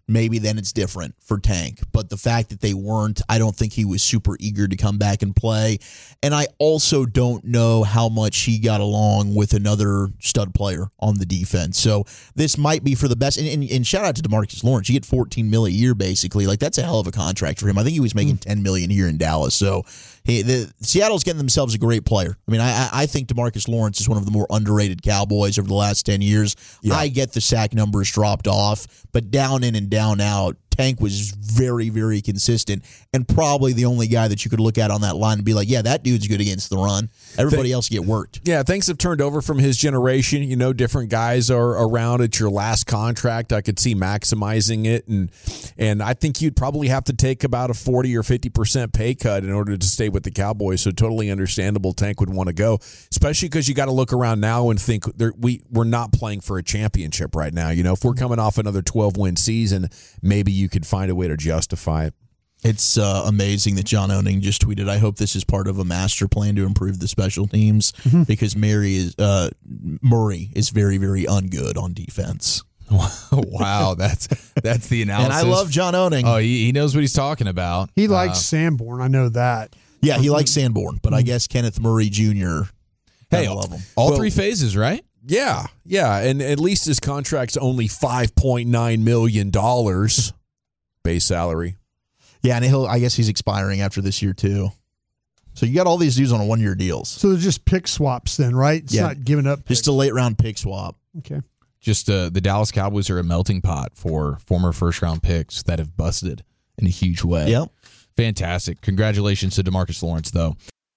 maybe then it's different for Tank. But the fact that they weren't, I don't think he was super eager to come back and play. And I also don't know how much he got along with another stud player on the defense. So this might be for the best. And, and, and shout out to DeMarcus Lawrence. You get fourteen million a year, basically. Like, that's a hell of a contract for him. I think he was making ten million here in Dallas. So he, the, Seattle's getting themselves a great player. I mean, I, I think DeMarcus Lawrence is one of the more underrated Cowboys over the last ten years. Yeah. I get the sack numbers dropped off, but down in and down out, Tank was very, very consistent and probably the only guy that you could look at on that line and be like, yeah, that dude's good against the run. Everybody Th- else get worked. Yeah, things have turned over from his generation. You know, different guys are around at your last contract. I could see maximizing it, and and I think you'd probably have to take about a forty or fifty percent pay cut in order to stay with the Cowboys. So totally understandable Tank would want to go, especially because you got to look around now and think we, we're not playing for a championship right now. You know, if we're coming off another twelve-win season, maybe you could find a way to justify it. It's uh, amazing that John Owning just tweeted, I hope this is part of a master plan to improve the special teams mm-hmm. because Murray is, uh, Murray is very, very ungood on defense. Wow, that's that's the analysis. And I love John Owning. Oh, he, he knows what he's talking about. He likes uh, Sanborn. I know that. Yeah, he likes Sanborn, but mm-hmm. I guess Kenneth Murray Junior Hey, love him. all well, three phases, right? Yeah, yeah, and at least his contract's only five point nine million dollars base salary. Yeah, and he'll. I guess he's expiring after this year too. So you got all these dudes on one-year deals. So they're just pick swaps then, right? It's yeah. not giving up picks. Just a late-round pick swap. Okay. Just uh, the Dallas Cowboys are a melting pot for former first-round picks that have busted in a huge way. Yep. Fantastic. Congratulations to DeMarcus Lawrence, though.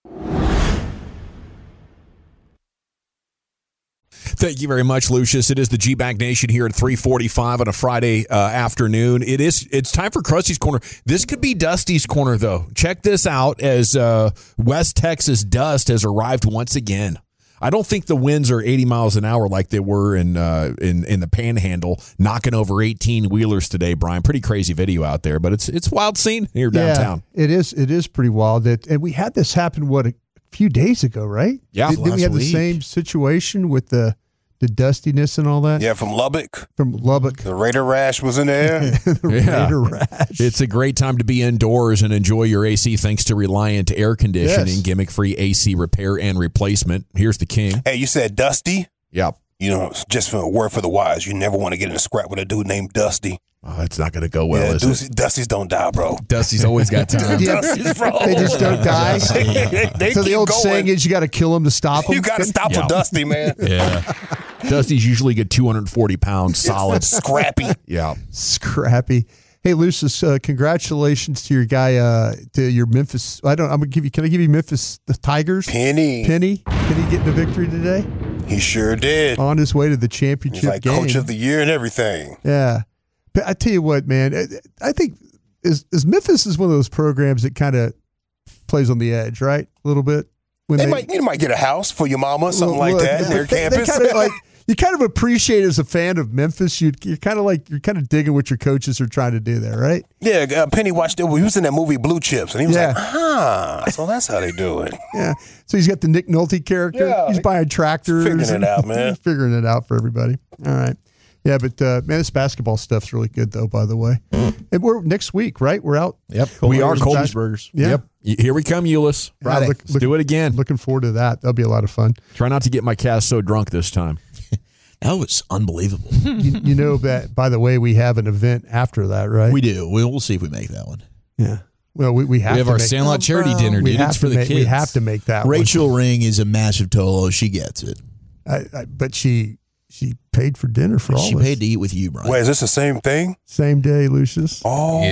Thank you very much, Lucius. It is the G-Bag Nation here at three forty-five on a Friday uh, afternoon. It is. It's time for Krusty's Corner. This could be Dusty's Corner, though. Check this out as uh, West Texas dust has arrived once again. I don't think the winds are eighty miles an hour like they were in uh, in in the Panhandle, knocking over eighteen-wheelers today, Brian. Pretty crazy video out there, but it's it's a wild scene here downtown. Yeah, it is. It is pretty wild. That and we had this happen, what, a few days ago, right? Yeah, Did, did we have week. the same situation with the the dustiness and all that? Yeah, from Lubbock. From Lubbock. The Raider rash was in there. the yeah. Raider rash. It's a great time to be indoors and enjoy your A C thanks to Reliant Air Conditioning, Yes. gimmick-free A C repair and replacement. Here's the king. Hey, you said Dusty? Yep. You know, just for a word for the wise, you never want to get in a scrap with a dude named Dusty. Oh, that's not going to go well, yeah, is Dusty, it? Dusties don't die, bro. Dusty's always got time. Yeah. Dusties, bro. They just don't die. they, they so the keep old going. saying is you got to kill them to stop them. You got to stop Yeah. a Dusty, man. Yeah. Dusty's usually get two hundred forty pounds solid. Scrappy. Yeah. Scrappy. Hey, Lucius, uh, congratulations to your guy, uh, to your Memphis. I don't. I'm gonna give you. Can I give you Memphis the Tigers? Penny. Penny. Penny getting the victory today He sure did. on his way to the championship He's like game. coach of the year and everything. Yeah, but I tell you what, man. I, I think is is Memphis is one of those programs that kind of plays on the edge, right? A little bit. When They, might, you might get a house for your mama, something like Look, that, in their they, campus. They kind of like you kind of appreciate as a fan of Memphis. You you're kind of like you're kind of digging what your coaches are trying to do there, right? yeah, uh, Penny watched it. He was in that movie Blue Chips, and he was Yeah. like, "Ah, so that's how they do it." Yeah. So he's got the Nick Nolte character. Yeah, he's buying tractors. figuring it and- out, man. He's figuring it out for everybody. All right. Yeah, but uh, man, this basketball stuff's really good, though. By the way, and we're next week, right? We're out. Yep. We are Colby's Colby's Burgers. Yeah. Yep. Y- Here we come, Euless. Yeah, look- Let's look- do it again. Looking forward to that. That'll be a lot of fun. Try not to get my cast so drunk this time. That was unbelievable. you, you know that. By the way, we have an event after that, right? We do. We'll, we'll see if we make that one. Yeah. Well, we, we have We have to our make, Sandlot charity dinner, we dude. have It's for to the make, kids. We have to make that Rachel Ring is a massive Tolo. She gets it. one. I, I, but she she paid for dinner for all She of us. paid to eat with you, Brian. Wait, is this the same thing? Same day, Lucius. Oh,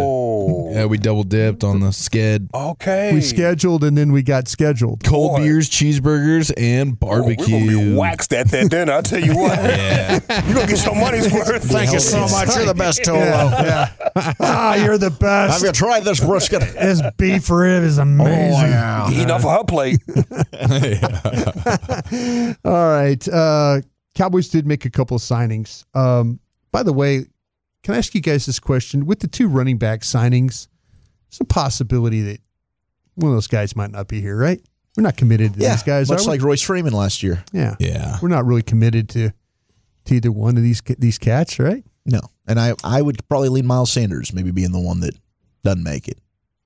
Yeah, we double dipped on the sked. okay. We scheduled and then we got scheduled. Cold Boy. beers, cheeseburgers, and Oh, we're barbecue. gonna be waxed at that dinner. I tell you what. Yeah. You're gonna get your money's worth. Thank you so much. You're the best Tolo. Yeah. ah, you're the best. Have you tried this brisket? This beef rib is amazing. Eating off of her plate. All right. Uh, Cowboys did make a couple of signings. Um, by the way, can I ask you guys this question? With the two running back signings, there's a possibility that one of those guys might not be here, right? We're not committed to Yeah, these guys, much are we? like Royce Freeman last year. Yeah. Yeah. We're not really committed to to either one of these these cats, right? No. And I, I would probably lean Miles Sanders, maybe being the one that doesn't make it.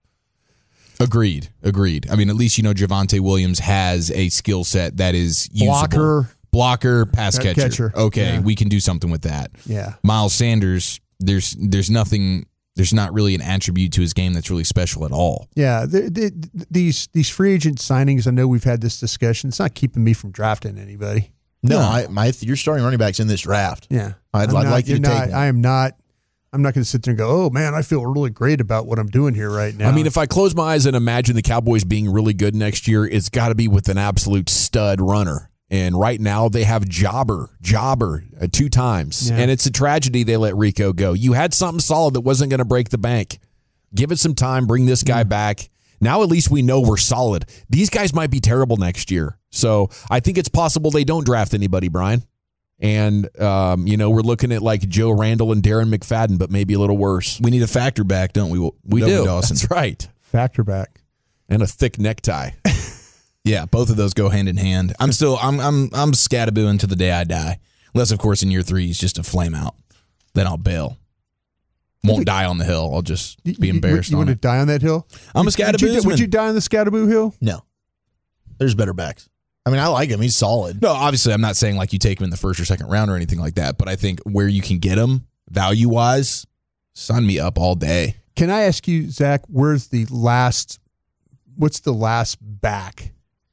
Agreed. Agreed. I mean, at least you know Javonte Williams has a skill set that is usable. Blocker. Blocker, pass catcher. catcher. Okay, Yeah. we can do something with that. Yeah. Miles Sanders, there's there's nothing, there's not really an attribute to his game that's really special at all. Yeah, the, the, these these free agent signings, I know we've had this discussion. It's not keeping me from drafting anybody. No, I, my you're starting running backs in this draft. Yeah, I'd, I'm I'd not- like you to you're take not- one. I am not. I'm not going to sit there and go, oh man, I feel really great about what I'm doing here right now. I mean, if I close my eyes and imagine the Cowboys being really good next year, it's got to be with an absolute stud runner. And right now they have Jobber, Jobber uh, two times. Yeah. And it's a tragedy they let Rico go. You had something solid that wasn't going to break the bank. Give it some time, bring this guy back. Now at least we know we're solid. These guys might be terrible next year. So I think it's possible they don't draft anybody, Brian. And, um, you know, we're looking at like Joe Randall and Darren McFadden, but maybe a little worse. We need a factor back, don't we? We Don't do. Dawson? That's right. factor back. And a thick necktie. Yeah, both of those go hand in hand. I'm still, I'm, I'm, I'm scattabooing to the day I die. Unless, of course, in year three he's just a flame out. Then I'll bail. Won't die on the hill. I'll just be embarrassed You, you on want to it. die on that hill? I'm a Would you- scattaboo's Would you die on the Scattaboo Hill? No. There's better backs. I mean, I like him. He's solid. No, obviously, I'm not saying like you take him in the first or second round or anything like that. But I think where you can get him value wise, sign me up all day. Can I ask you, Zach, where's the last, what's the last back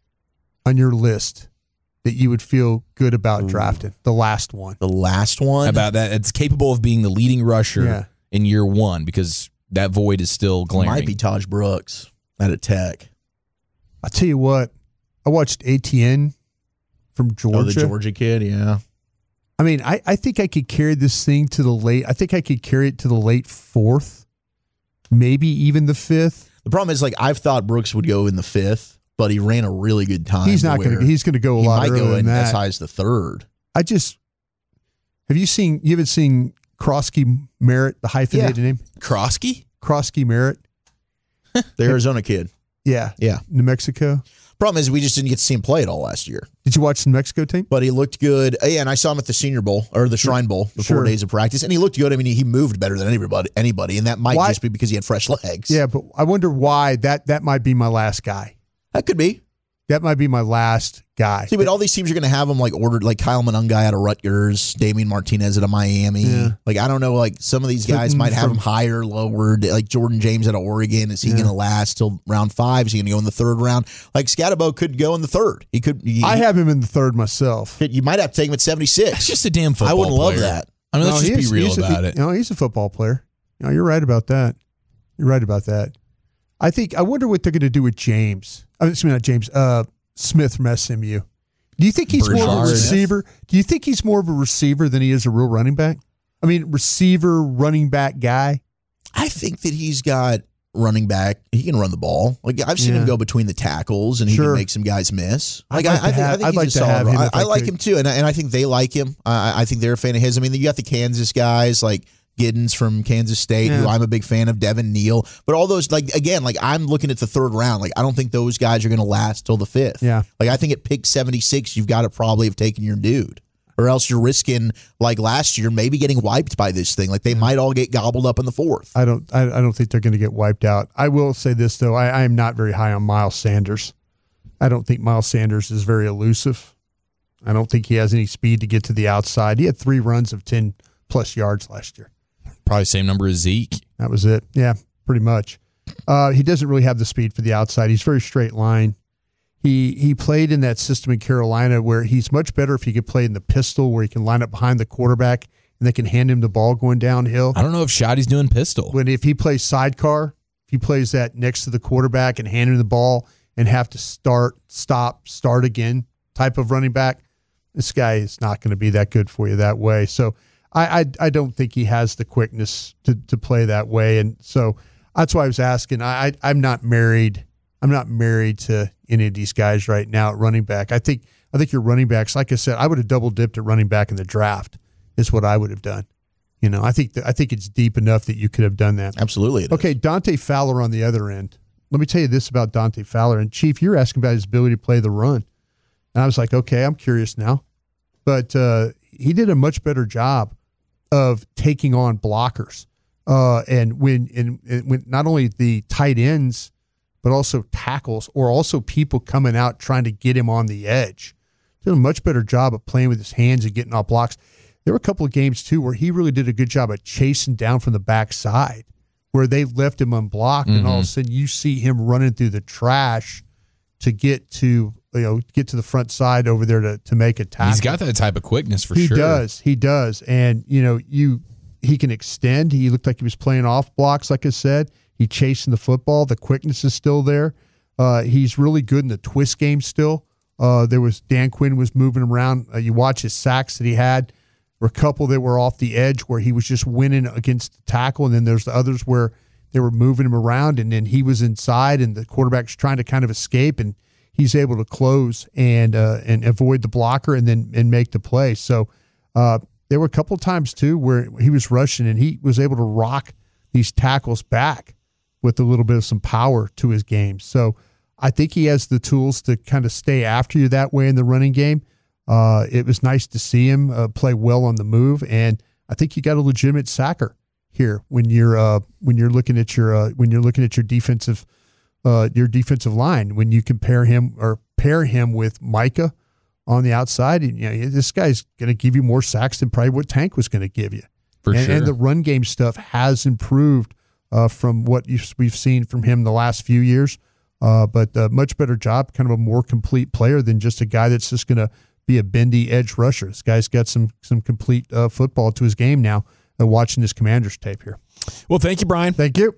on your list that you would feel good about drafting? The last one. The last one? How about that? It's capable of being the leading rusher Yeah. in year one because that void is still glaring. Might be Taj Brooks at a Tech. I'll tell you what, I watched A T N from Georgia. Oh, the Georgia kid, yeah. I mean, I, I think I could carry this thing to the late, I think I could carry it to the late fourth, maybe even the fifth. The problem is, like, I've thought Brooks would go in the fifth, but he ran a really good time. He's not going to, he's going to go a he lot might earlier go than in that. as high as the third. I just, have you seen, you haven't seen Krosky Merritt, the hyphenated Yeah. name? Krosky? Krosky Merritt. The Arizona kid. Yeah. Yeah. New Mexico. Problem is, we just didn't get to see him play at all last year. Did you watch the New Mexico team? But he looked good. Yeah, and I saw him at the Senior Bowl or the Shrine Bowl, the Sure. four days of practice, and he looked good. I mean, he, he moved better than anybody, anybody, and that might Why- just be because he had fresh legs. Yeah, but I wonder why that that might be my last guy. That could be. That might be my last guy. See, but all these teams are going to have him like ordered, like Kyle Monungai out of Rutgers, Damian Martinez out of Miami. Yeah. Like, I don't know, like some of these guys Clinton might have from- him higher, lower. Like Jordan James out of Oregon. Is he Yeah. going to last till round five? Is he going to go in the third round? Like Scatterbo could go in the third. He could. He, I have him in the third myself. You might have to take him at seventy-six. That's just a damn football I wouldn't love player. that. I mean, let's No, just he be is- real he's a- about it. No, he's a football player. No, you're right about that. You're right about that. I think. I wonder what they're going to do with James. I mean, excuse me, not James. Uh, Smith from S M U. Do you think he's more of a Burchard. receiver? Do you think he's more of a receiver than he is a real running back? I mean, receiver, running back guy. I think that he's got running back. He can run the ball. Like I've seen Yeah. him go between the tackles, and he Sure. can make some guys miss. I'd Like like I, to I think, have- I think I'd he's like a to solid have run- him I, if I I like could. him too, and I, and I think they like him. I, I think they're a fan of his. I mean, you got the Kansas guys like Giddens from Kansas State, who Yeah. I'm a big fan of. Devin Neal, but all those like again, like I'm looking at the third round. Like I don't think those guys are going to last till the fifth. Yeah. Like I think at pick seventy-six, you've got to probably have taken your dude. Or else you're risking, like last year, maybe getting wiped by this thing. Like they might all get gobbled up in the fourth. I don't. I, I don't think they're going to get wiped out. I will say this though. I, I am not very high on Miles Sanders. I don't think Miles Sanders is very elusive. I don't think he has any speed to get to the outside. He had three runs of ten plus yards last year. Probably same number as Zeke. That was it. Yeah, pretty much. Uh, he doesn't really have the speed for the outside. He's very straight line. He he played in that system in Carolina where he's much better if he could play in the pistol where he can line up behind the quarterback and they can hand him the ball going downhill. I don't know if Shoddy's doing pistol. When if he plays sidecar, if he plays that next to the quarterback and hand him the ball and have to start, stop, start again type of running back, this guy is not going to be that good for you that way. So I, I I don't think he has the quickness to to play that way, and so that's why I was asking. I, I I'm not married. I'm not married to any of these guys right now at running back. I think I think your running backs, like I said, I would have double dipped at running back in the draft. Is what I would have done. You know, I think that, I think it's deep enough that you could have done that. Absolutely. it is. Okay, Dante Fowler on the other end. Let me tell you this about Dante Fowler. And Chief, you're asking about his ability to play the run. And I was like, okay, I'm curious now. But uh, he did a much better job of taking on blockers. Uh, and when and, and when not only the tight ends, but also tackles, or also people coming out trying to get him on the edge. Did a much better job of playing with his hands and getting off blocks. There were a couple of games, too, where he really did a good job of chasing down from the backside, where they left him unblocked, mm-hmm. and all of a sudden you see him running through the trash to get to you know get to the front side over there to, to make a tackle. He's got that type of quickness for he sure. He does. He does. And, you know, you he can extend. He looked like he was playing off blocks, like I said. He chasing the football. The quickness is still there. Uh, he's really good in the twist game still. Uh, there was Dan Quinn was moving him around. Uh, you watch his sacks that he had. There were a couple that were off the edge where he was just winning against the tackle, and then there's the others where they were moving him around, and then he was inside, and the quarterback's trying to kind of escape, and he's able to close and uh, and avoid the blocker and then and make the play. So uh, there were a couple of times too where he was rushing, and he was able to rock these tackles back with a little bit of some power to his game. So I think he has the tools to kind of stay after you that way in the running game. Uh, it was nice to see him uh, play well on the move, and I think you got a legitimate sacker here when you're uh, when you're looking at your uh, when you're looking at your defensive uh, your defensive line. When you compare him or pair him with Micah on the outside, and you know this guy's going to give you more sacks than probably what Tank was going to give you. For and, sure. And the run game stuff has improved uh, from what you've, we've seen from him the last few years. Uh, but a much better job, kind of a more complete player than just a guy that's just going to be a bendy edge rusher. This guy's got some some complete uh, football to his game now. Uh, watching this Commanders tape here. Well, thank you, Brian. Thank you.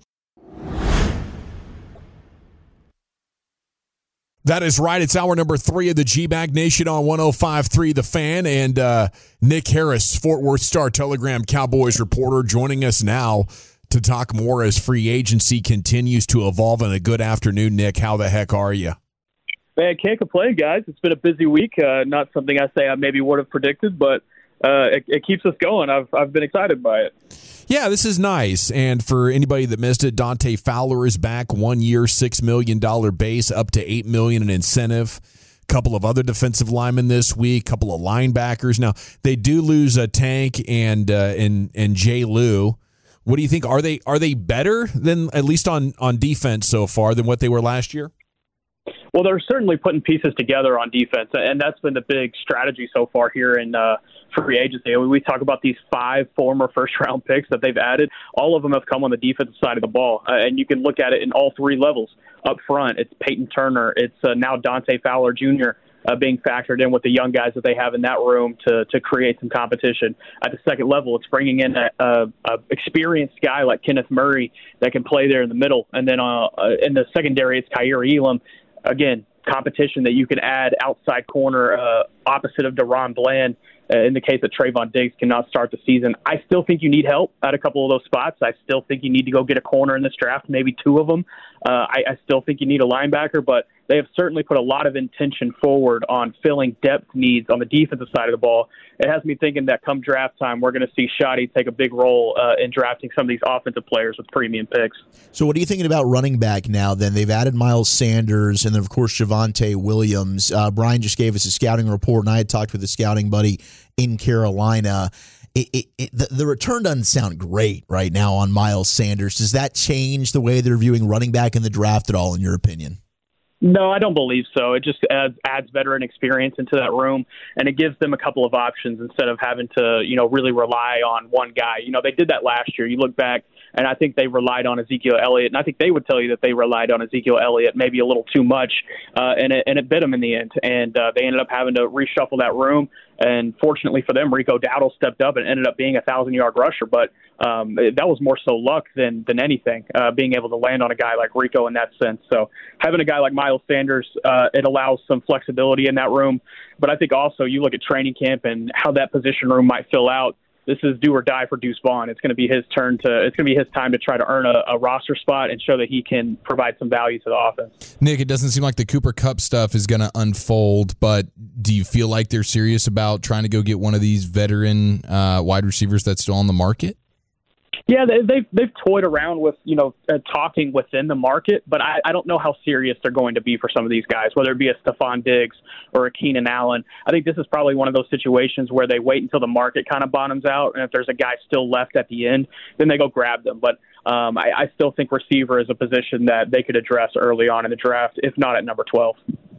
That is right. It's hour number three of the G-Bag Nation on one oh five point three The Fan. And uh, Nick Harris, Fort Worth Star-Telegram Cowboys reporter, joining us now to talk more as free agency continues to evolve. And a good afternoon, Nick. How the heck are you? Man, can't complain, guys. It's been a busy week. Uh, not something I say I maybe would have predicted, but uh, it, it keeps us going. I've I've been excited by it. Yeah, this is nice. And for anybody that missed it, Dante Fowler is back, one year, six million dollars base, up to eight million dollars in incentive. A couple of other defensive linemen this week, couple of linebackers. Now, they do lose a Tank and uh, and and Jay Lou. What do you think? Are they are they better than, at least on, on defense so far, than what they were last year? Well, they're certainly putting pieces together on defense, and that's been the big strategy so far here in uh, free agency. We talk about these five former first-round picks that they've added. All of them have come on the defensive side of the ball, uh, and you can look at it in all three levels. Up front, it's Peyton Turner. It's uh, now Dante Fowler Junior Uh, being factored in with the young guys that they have in that room to to create some competition. At the second level, it's bringing in a, a, a experienced guy like Kenneth Murray that can play there in the middle. And then uh, uh, in the secondary, it's Kaiir Elam. Again, competition that you can add outside corner uh, opposite of DaRon Bland uh, in the case that Trayvon Diggs cannot start the season. I still think you need help at a couple of those spots. I still think you need to go get a corner in this draft, maybe two of them. Uh, I, I still think you need a linebacker, but they have certainly put a lot of intention forward on filling depth needs on the defensive side of the ball. It has me thinking that come draft time, we're going to see Shoddy take a big role uh, in drafting some of these offensive players with premium picks. So what are you thinking about running back now then? They've added Miles Sanders and then, of course, Javonte Williams. Uh, Brian just gave us a scouting report, and I had talked with a scouting buddy in Carolina. It, it, it, the, the return doesn't sound great right now on Miles Sanders. Does that change the way they're viewing running back in the draft at all, in your opinion? No, I don't believe so. It just adds, adds veteran experience into that room, and it gives them a couple of options instead of having to, you know, really rely on one guy. You know, they did that last year. You look back, and I think they relied on Ezekiel Elliott, and I think they would tell you that they relied on Ezekiel Elliott maybe a little too much, uh, and, it, and it bit them in the end, and uh, they ended up having to reshuffle that room. And fortunately for them, Rico Dowdle stepped up and ended up being a thousand-yard rusher. But um, that was more so luck than than anything, uh, being able to land on a guy like Rico in that sense. So having a guy like Miles Sanders, uh, it allows some flexibility in that room. But I think also you look at training camp and how that position room might fill out. This is do or die for Deuce Vaughn. It's going to be his turn to. It's going to be his time to try to earn a, a roster spot and show that he can provide some value to the offense. Nick, it doesn't seem like the Cooper Kupp stuff is going to unfold, but do you feel like they're serious about trying to go get one of these veteran uh, wide receivers that's still on the market? Yeah, they, they've they've toyed around with you know uh, talking within the market, but I, I don't know how serious they're going to be for some of these guys, whether it be a Stephon Diggs or a Keenan Allen. I think this is probably one of those situations where they wait until the market kind of bottoms out, and if there's a guy still left at the end, then they go grab them. But um, I, I still think receiver is a position that they could address early on in the draft, if not at number twelve.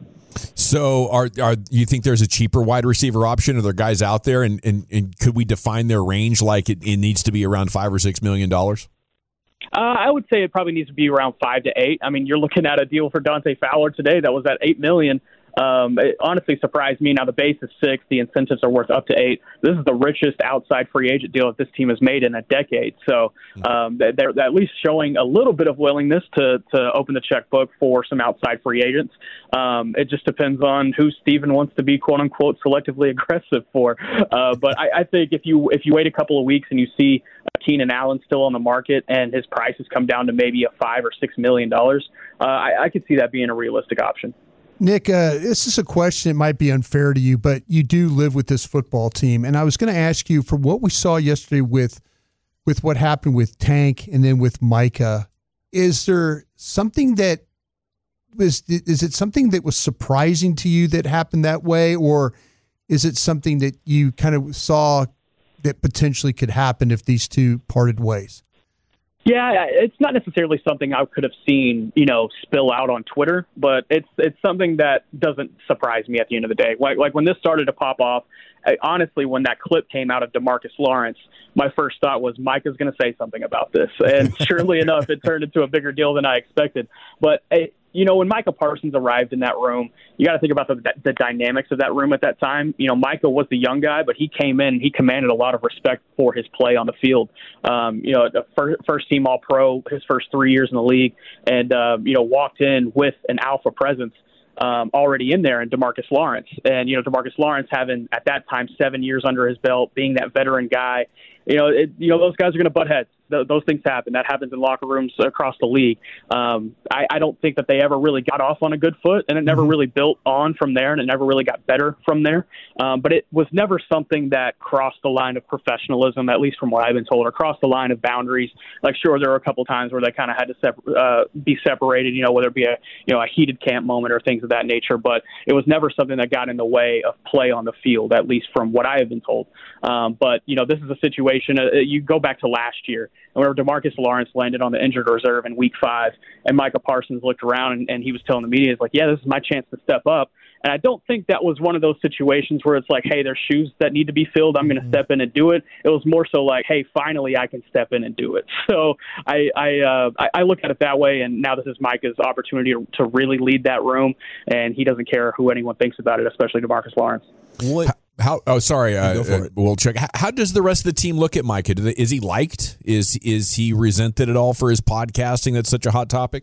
So, are are you think there's a cheaper wide receiver option? Are there guys out there, and, and, and could we define their range like it, it needs to be around five or six million dollars? Uh, I would say it probably needs to be around five to eight. I mean, you're looking at a deal for Dante Fowler today that was at eight million. Um, it honestly surprised me. Now the base is six, the incentives are worth up to eight. This is the richest outside free agent deal that this team has made in a decade. So um, they're at least showing a little bit of willingness to to open the checkbook for some outside free agents. Um, it just depends on who Steven wants to be quote unquote selectively aggressive for. Uh, but I, I think if you if you wait a couple of weeks and you see Keenan Allen still on the market and his prices come down to maybe a five or six million dollars, uh, I, I could see that being a realistic option. Nick, uh, this is a question that might be unfair to you, but you do live with this football team. And I was going to ask you, for what we saw yesterday with with what happened with Tank and then with Micah, is there something that was, is it something that was surprising to you that happened that way? Or is it something that you kind of saw that potentially could happen if these two parted ways? Yeah, it's not necessarily something I could have seen, you know, spill out on Twitter, but it's it's something that doesn't surprise me at the end of the day. Like like when this started to pop off, I, honestly, when that clip came out of DeMarcus Lawrence, my first thought was Micah's going to say something about this, and surely enough, it turned into a bigger deal than I expected. But it, you know, when Micah Parsons arrived in that room, you got to think about the, the dynamics of that room at that time. You know, Micah was the young guy, but he came in and he commanded a lot of respect for his play on the field. Um, you know, the first, first team All-Pro, his first three years in the league, and, uh, you know, walked in with an alpha presence um, already in there in DeMarcus Lawrence. And, you know, DeMarcus Lawrence having, at that time, seven years under his belt, being that veteran guy, you know, it, you know, those guys are going to butt heads. Th- those things happen. That happens in locker rooms across the league. Um, I, I don't think that they ever really got off on a good foot, and it never Mm-hmm. really built on from there, and it never really got better from there. Um, but it was never something that crossed the line of professionalism, at least from what I've been told, or crossed the line of boundaries. Like, sure, there were a couple of times where they kind of had to sep- uh, be separated, you know, whether it be a, you know, a heated camp moment or things of that nature. But it was never something that got in the way of play on the field, at least from what I have been told. Um, but, you know, this is a situation, uh, you go back to last year, and whenever DeMarcus Lawrence landed on the injured reserve in week five, and Micah Parsons looked around and, and he was telling the media, he's like, yeah, this is my chance to step up. And I don't think that was one of those situations where it's like, hey, there's shoes that need to be filled, I'm going to step in and do it. It was more so like, hey, finally I can step in and do it. So I I, uh, I, I look at it that way, and now this is Micah's opportunity to, to really lead that room, and he doesn't care who anyone thinks about it, especially DeMarcus Lawrence. What? How? Oh, sorry. Uh, uh, we'll check. How, how does the rest of the team look at Micah? Do they, is he liked? Is is he resented at all for his podcasting? That's such a hot topic.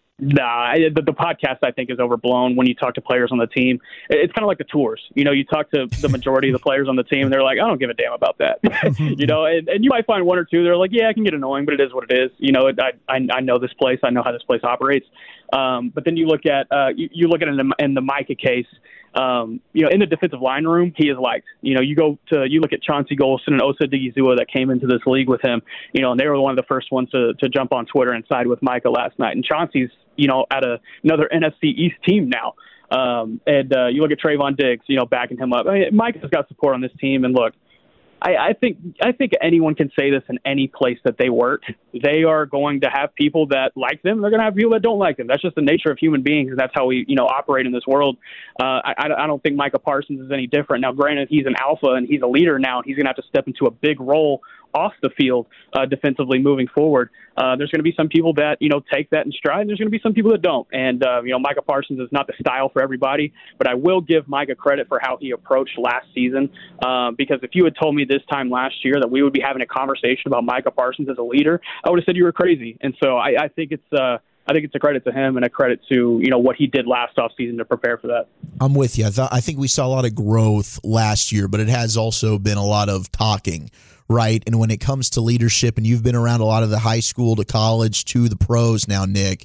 Nah, the, the podcast I think is overblown when you talk to players on the team. It's kind of like the tours. You know, you talk to the majority of the players on the team, and they're like, I don't give a damn about that. you know, and, and you might find one or two, they're like, yeah, it can get annoying, but it is what it is. You know, it, I, I I know this place. I know how this place operates. Um, but then you look at uh, you, you look at it in the, in the Micah case. Um, you know, in the defensive line room, he is liked. You know, you go to, you look at Chauncey Golston and Osa Digizua that came into this league with him, you know, and they were one of the first ones to, to jump on Twitter and side with Micah last night. And Chauncey's, you know, at a, another N F C East team now. Um, and uh, you look at Trayvon Diggs, you know, backing him up. I mean, Micah's got support on this team. And look, I, I think I think anyone can say this in any place that they work. They are going to have people that like them. They're going to have people that don't like them. That's just the nature of human beings, and that's how we, you know, operate in this world. Uh, I, I don't think Micah Parsons is any different. Now, granted, he's an alpha and he's a leader now, and he's going to have to step into a big role off the field uh, defensively moving forward. Uh, there's going to be some people that, you know, take that in stride, and there's going to be some people that don't. And, uh, you know, Micah Parsons is not the style for everybody, but I will give Micah credit for how he approached last season, uh, because if you had told me this time last year that we would be having a conversation about Micah Parsons as a leader, I would have said you were crazy. And so I, I think it's uh, I think it's a credit to him and a credit to, you know, what he did last offseason to prepare for that. I'm with you. I, th- I think we saw a lot of growth last year, but it has also been a lot of talking, right? And when it comes to leadership, and you've been around a lot of the high school to college to the pros now, Nick,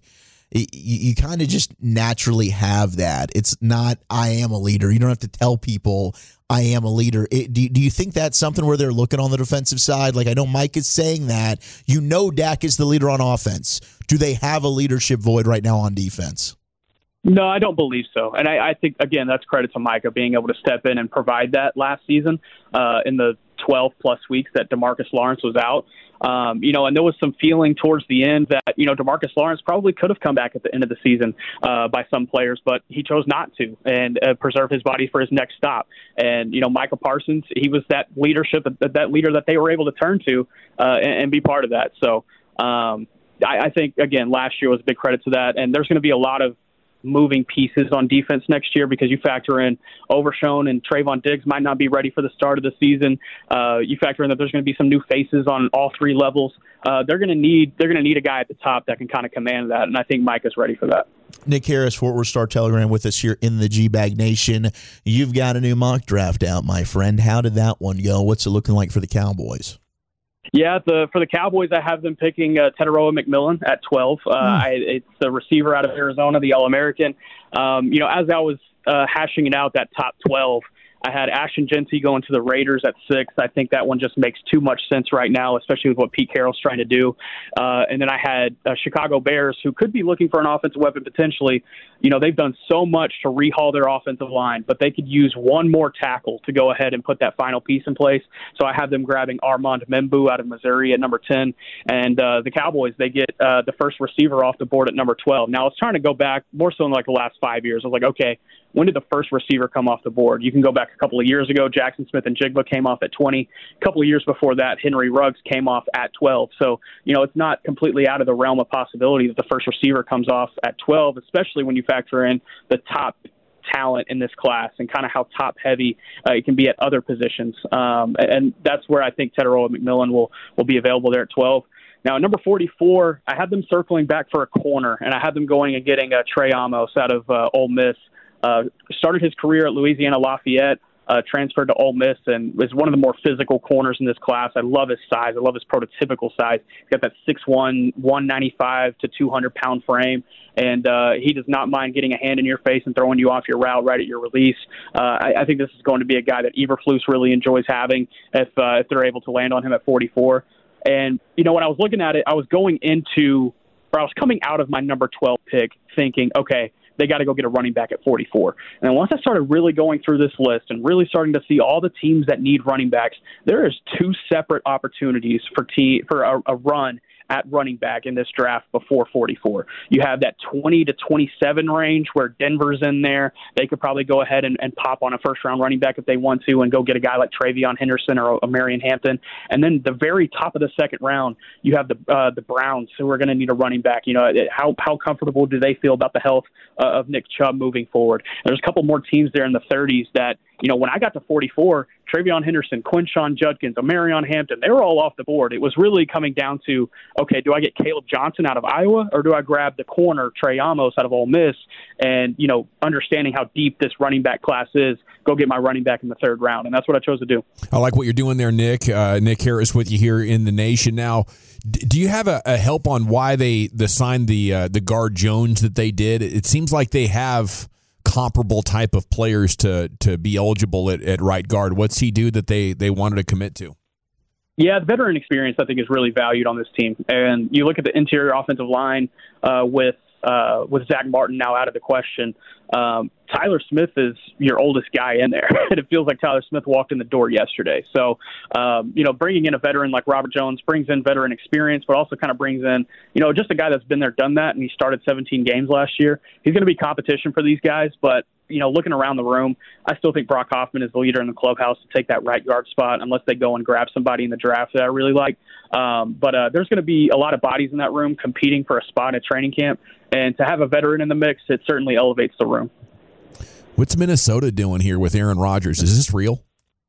you, you kind of just naturally have that. It's not, I am a leader. You don't have to tell people I am a leader. It, do, do you think that's something where they're looking on the defensive side? Like, I know Mike is saying that. You know Dak is the leader on offense. Do they have a leadership void right now on defense? No, I don't believe so. And I, I think, again, that's credit to Micah being able to step in and provide that last season uh, in the twelve-plus weeks that DeMarcus Lawrence was out. Um, you know, and there was some feeling towards the end that, you know, DeMarcus Lawrence probably could have come back at the end of the season uh, by some players, but he chose not to and uh, preserve his body for his next stop. And, you know, Micah Parsons, he was that leadership, that, that leader that they were able to turn to uh, and, and be part of that. So um, I, I think, again, last year was a big credit to that. And there's going to be a lot of moving pieces on defense next year because you factor in Overshown and Trayvon Diggs might not be ready for the start of the season. Uh, you factor in that there's going to be some new faces on all three levels. Uh, they're going to need they're going to need a guy at the top that can kind of command that, and I think Mike is ready for that. Nick Harris, Fort Worth Star Telegram, with us here in the G-Bag Nation. You've got a new mock draft out, my friend. How did that one go? What's it looking like for the Cowboys? Yeah, the, for the Cowboys, I have them picking uh, Teteroa McMillan at twelve. Uh, mm. I, it's the receiver out of Arizona, the All-American. Um, you know, as I was uh, hashing it out, that top twelve, I had Ashton Genty going to the Raiders at six. I think that one just makes too much sense right now, especially with what Pete Carroll's trying to do. Uh, and then I had uh, Chicago Bears, who could be looking for an offensive weapon potentially. You know, they've done so much to rehaul their offensive line, but they could use one more tackle to go ahead and put that final piece in place. So I have them grabbing Armand Membu out of Missouri at number ten. And uh, the Cowboys, they get uh, the first receiver off the board at number twelve. Now, I was trying to go back more so in like the last five years. I was like, okay, when did the first receiver come off the board? You can go back a couple of years ago. Jackson Smith and Jigba came off at twenty. A couple of years before that, Henry Ruggs came off at twelve. So, you know, it's not completely out of the realm of possibility that the first receiver comes off at twelve, especially when you factor in the top talent in this class and kind of how top heavy uh, it can be at other positions. Um, and that's where I think Teteroa McMillan will, will be available there at twelve. Now, at number forty-four, I had them circling back for a corner, and I had them going and getting uh, Trey Amos out of uh, Ole Miss. Uh, started his career at Louisiana Lafayette, uh, transferred to Ole Miss, and was one of the more physical corners in this class. I love his size. I love his prototypical size. He's got that six one, one ninety-five to two hundred pound frame, and uh, he does not mind getting a hand in your face and throwing you off your route right at your release. Uh, I, I think this is going to be a guy that Eberflus really enjoys having if uh, if they're able to land on him at forty-four. And, you know, when I was looking at it, I was going into, or I was coming out of my number twelve pick thinking, okay, they got to go get a running back at forty-four. And once I started really going through this list and really starting to see all the teams that need running backs, there is two separate opportunities for te- for a, a run at running back in this draft before forty-four. You have that twenty to twenty-seven range where Denver's in there. They could probably go ahead and, and pop on a first-round running back if they want to and go get a guy like Travion Henderson or Marion Hampton. And then the very top of the second round, you have the uh, the Browns who are going to need a running back. You know, how how comfortable do they feel about the health uh, of Nick Chubb moving forward? There's a couple more teams there in the thirties that, you know, when I got to forty-four, Travion Henderson, Quinshawn Judkins, Marion Hampton, they were all off the board. It was really coming down to, okay, do I get Caleb Johnson out of Iowa or do I grab the corner, Trey Amos, out of Ole Miss? And, you know, understanding how deep this running back class is, go get my running back in the third round. And that's what I chose to do. I like what you're doing there, Nick. Uh, Nick Harris with you here in the Nation. Now, d- do you have a, a help on why they, they signed the, uh, the guard Jones that they did? It seems like they have comparable type of players to to be eligible at, at right guard. What's he do that they they wanted to commit to? Yeah, the veteran experience I think is really valued on this team. And you look at the interior offensive line uh, with uh, with Zach Martin now out of the question. Um, Tyler Smith is your oldest guy in there, and it feels like Tyler Smith walked in the door yesterday. So, um, you know, bringing in a veteran like Robert Jones brings in veteran experience, but also kind of brings in, you know, just a guy that's been there, done that, and he started seventeen games last year. He's going to be competition for these guys, but, you know, looking around the room, I still think Brock Hoffman is the leader in the clubhouse to take that right guard spot unless they go and grab somebody in the draft that I really like. Um, but uh, there's going to be a lot of bodies in that room competing for a spot at training camp, and to have a veteran in the mix, it certainly elevates the room. What's Minnesota doing here with Aaron Rodgers? Is this real?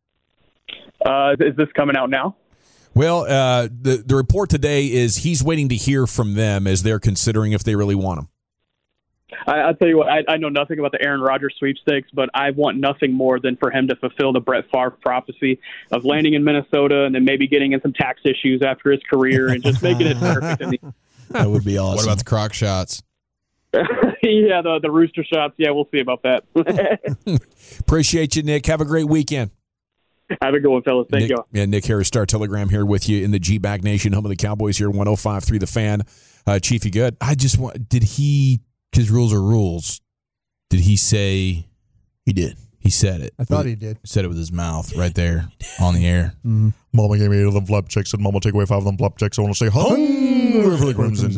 Uh, is this coming out now? Well, uh, the the report today is he's waiting to hear from them as they're considering if they really want him. I, I'll tell you what, I, I know nothing about the Aaron Rodgers sweepstakes, but I want nothing more than for him to fulfill the Brett Favre prophecy of landing in Minnesota and then maybe getting in some tax issues after his career and just making it perfect. In the- that would be awesome. What about the crock shots? yeah, the the rooster shots. Yeah, we'll see about that. Appreciate you, Nick. Have a great weekend. Have a good one, fellas. Thank Nick, you. Yeah, Nick Harris, Star Telegram here with you in the G-Bag Nation, home of the Cowboys here, one oh five point three The Fan. Uh, Chief, you good? I just want, did he, because rules are rules, did he say, he did. He said it. I thought he did. Said it with his mouth right there on the air. Mm-hmm. Mama gave me eight of them flapjacks, and Mama take away five of them flapjacks. I want to say, hungry for the Crimson